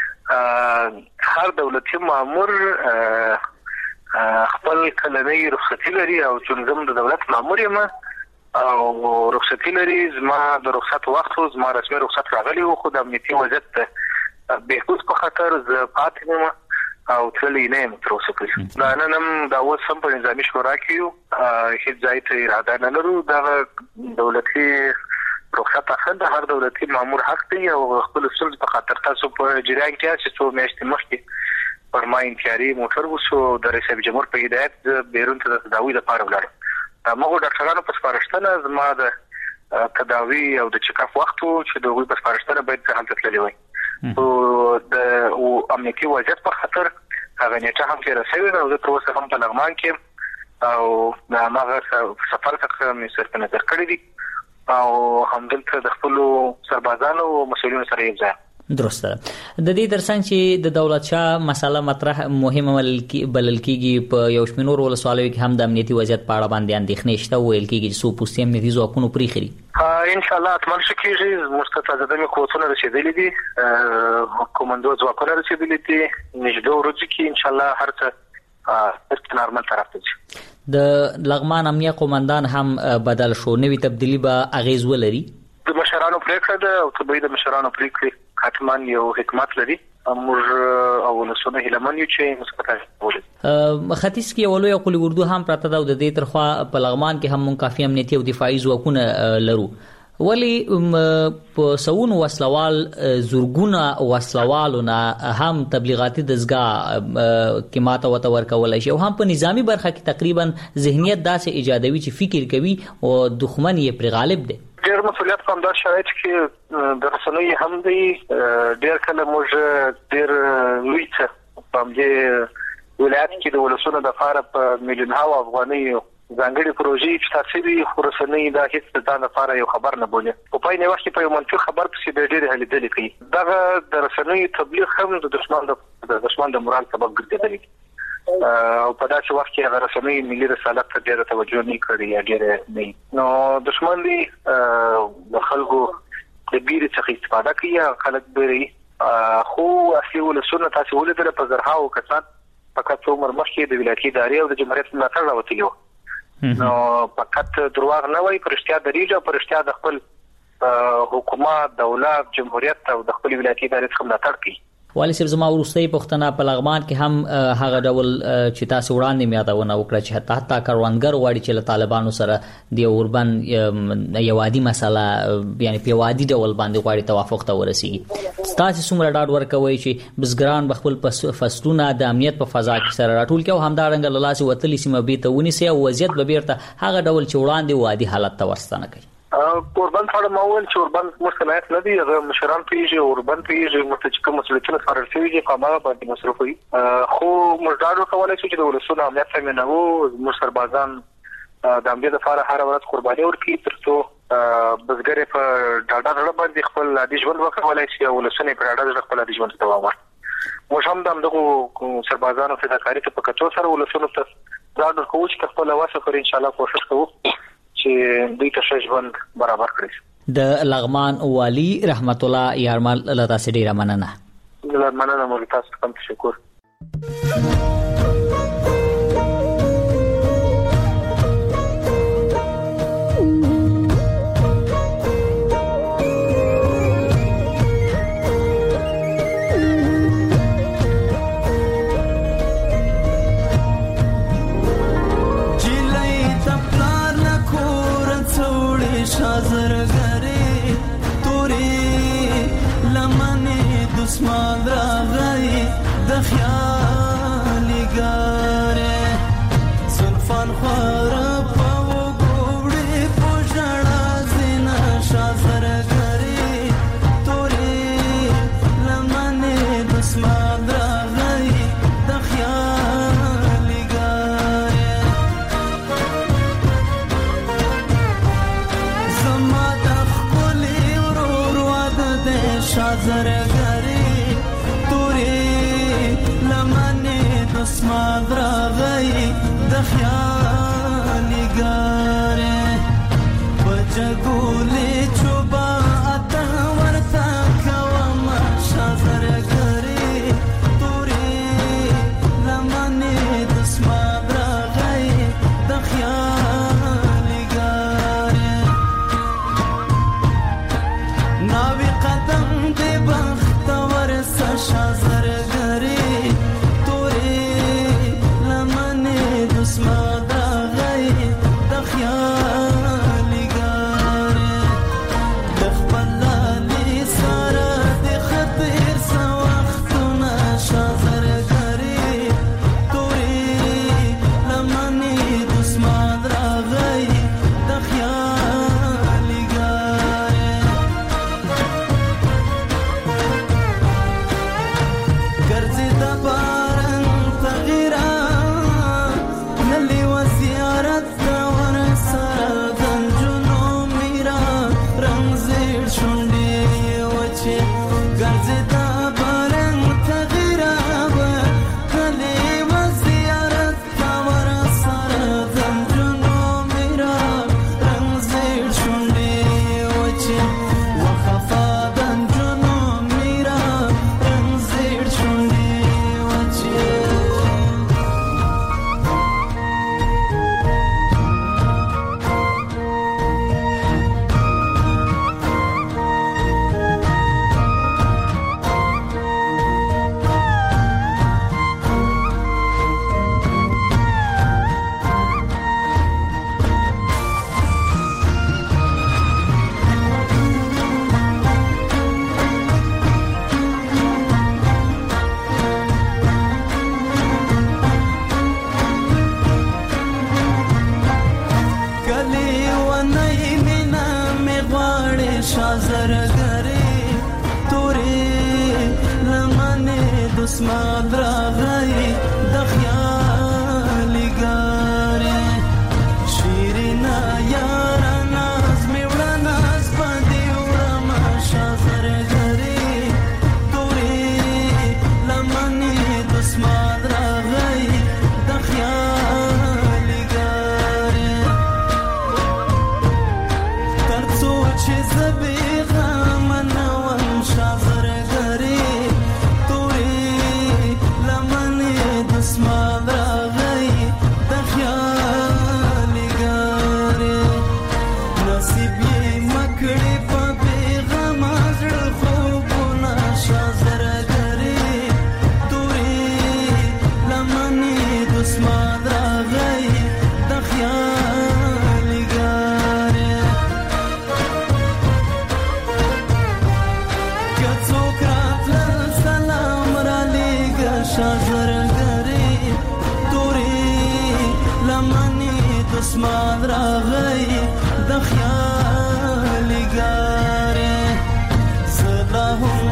هر دولتي مامور خپل کلنۍ رخصتي لري او چې د دولت مامور یم او رخصتي لري. زما د رخصت وخت زما رسمي رخصت راغلی و خو د امنیتي وضعیت بهبود په خاطر زه پاتې یم او تللی نه یم تر اوسه پورې. دا نن هم دا اوس هم په نظامي شورا کې یو هېڅ ځای ته اراده نه لرو. دغه دولتي رخصت اخل د هر دولتي مامور حق دی او خپل ستونزې په خاطر تاسو په جریان کې چې څو میاشتې مخکې پر ما انتیاري موټر وسو د رئیس جمهور په هدایت بیرون ته د تداوی لپاره ولاړم. مغو ډاکټرانو په سپارښتنه زما د تداوی او د چیک اپ وخت چې د هغوی په سپارښتنه باید هلته تللی وای. او د امنیتي وضعیت په خاطر هغه نیټه هم تېره شوې ده او زه تر اوسه هم په لغمان کې او د هماغه سفر څخه مې صرف نظر کړی دي او همدلته د خپلو سربازانو او مسؤلینو سره یو ځای. درسته. د دې ترڅنګ چې د دولت شاه مسله مطرح مهمه بلل کېږي په یو شمېر نورو ولسوالیو کې هم د امنیتي وضعیت په اړه باندې اندېښنې شته ویل کېږي چې څو پوستي امنیتي ځواکونو پرېښي دي. انشاءالله حتما ښه کېږي. زموږ ته تازه دمې قوتونه رسېدلي دي کومندو ځواکونه رسېدلي دي. نږدې ورځو کې انشاءالله هر څه نارمل طرف ته ځي. د لغمان امنیه قومندان هم بدل شو نوې تبدیلی به اغیز ولري؟ د مشرانو پریکړه ده او طبیعي د مشرانو پریکړې حتما یو حکمت لري. موږ او ولسونه هیلمن یو چې مثبت اغیز ختیځ کې یو لوی قلي اردو هم پراته ده او د دې ترخوا په لغمان کې هم موږ کافي امنیتي او دفاعي ځواکونه لرو. ولی په سونو وسلوال زورګونه وسلوالونه هم تبلیغاتي دزګه کې ماته وته ورکول شي او هم په نظامی برخه کې تقریبا ذهنیت داسې ایجادوي چې فکر کوي او دښمن یې پر غالب دی. ډېر مسؤلیت په همدا شرایط کې د رسنیو هم دی. ډېر کله موږ ډېر لوی څه په دې ولایت کې د ولسونو د لپاره په میلیونونو افغانۍ ځانګړي پروژې چې تاسو به خرسنۍ د هیڅ د تاسو لپاره یو خبر نه بوله په پای نه وخت په یو منفي خبر پسې د ډېر هلیدل کوي دا د رسنۍ تبلیغ هم د دشمن د دشمن د مورال سبب ګرځي او په داسې وخت کې هغه رسنۍ ملي رسالت ته ډېر توجه نه کوي یا ډېر نه نو دشمن دی د خلکو د بیرې څخه استفاده کوي خلک بیري خو اصلي ولسونه تاسو ولیدل په زرهاو کسان فقط عمر مخکې د ولایتي ادارې او د جمهوریت ملاتړ راوتلي نو فقط درواغ نه وایي پرشتیا دریږي پرشتیا د خپل حکومت دولت جمهوریت او د خپل ولایتي ادارې څخه ملاتړ کوي والي صاحب زما ورستۍ پښتنه په لغمان کې هم هغه ډول چې تاسو وړاندې میادونه وکړه چې حتی حتی کاروانګر واړي چې له طالبانو سره د اوربن یو عادي مسله یعنی په وادي ډول باندې غواړي توافق ته ورسیږي تاسو څومره ډاډ ورکوي چې بزګران بخپل فصلونه د امنیت په فضا کې سره راټول کې او همدارنګه له لاسه وتلی سیمه به ته ونیسي او وضعیت به بیرته هغه ډول چې وړاندې وادي حالت ته ورستانه کوي اوربن څخه ماول چې اوربن مستلایت نه دی هغه مشران پیږي اوربن پیږي متچکه مسؤلیتونه سره شوی په هغه باندې مصرفوي خو مردارو کولای شي چې د ولسونو امنیت تامین او مسربازان د امنیت لپاره هر ورځ قرباني ورکړي ترڅو بزګر په ډاډه ډول باندې خپل عادي ژوند وکولای شي او ولسونه په ډاډه ډول خپل عادي ژوند ته دوام ورکړي موږ هم دغه سربازانو فداکاری ته په کتو سره ولسونو ته دا د کوچ خپل واسه پر ان شاء الله کوشش کوو چې دوی ته ژوند برابر کړي د لغمان والی رحمت الله یارمل لتا سډیره مننه د مننه مو تاسو ته تشکر زرګری تورې لمنه دسمال راغ دسمال راغی د خیال ګاره کڅوک راتل سلام را لګ شاجر ګره توري لمنی دسمال راغی د خیال ګاره زدا هم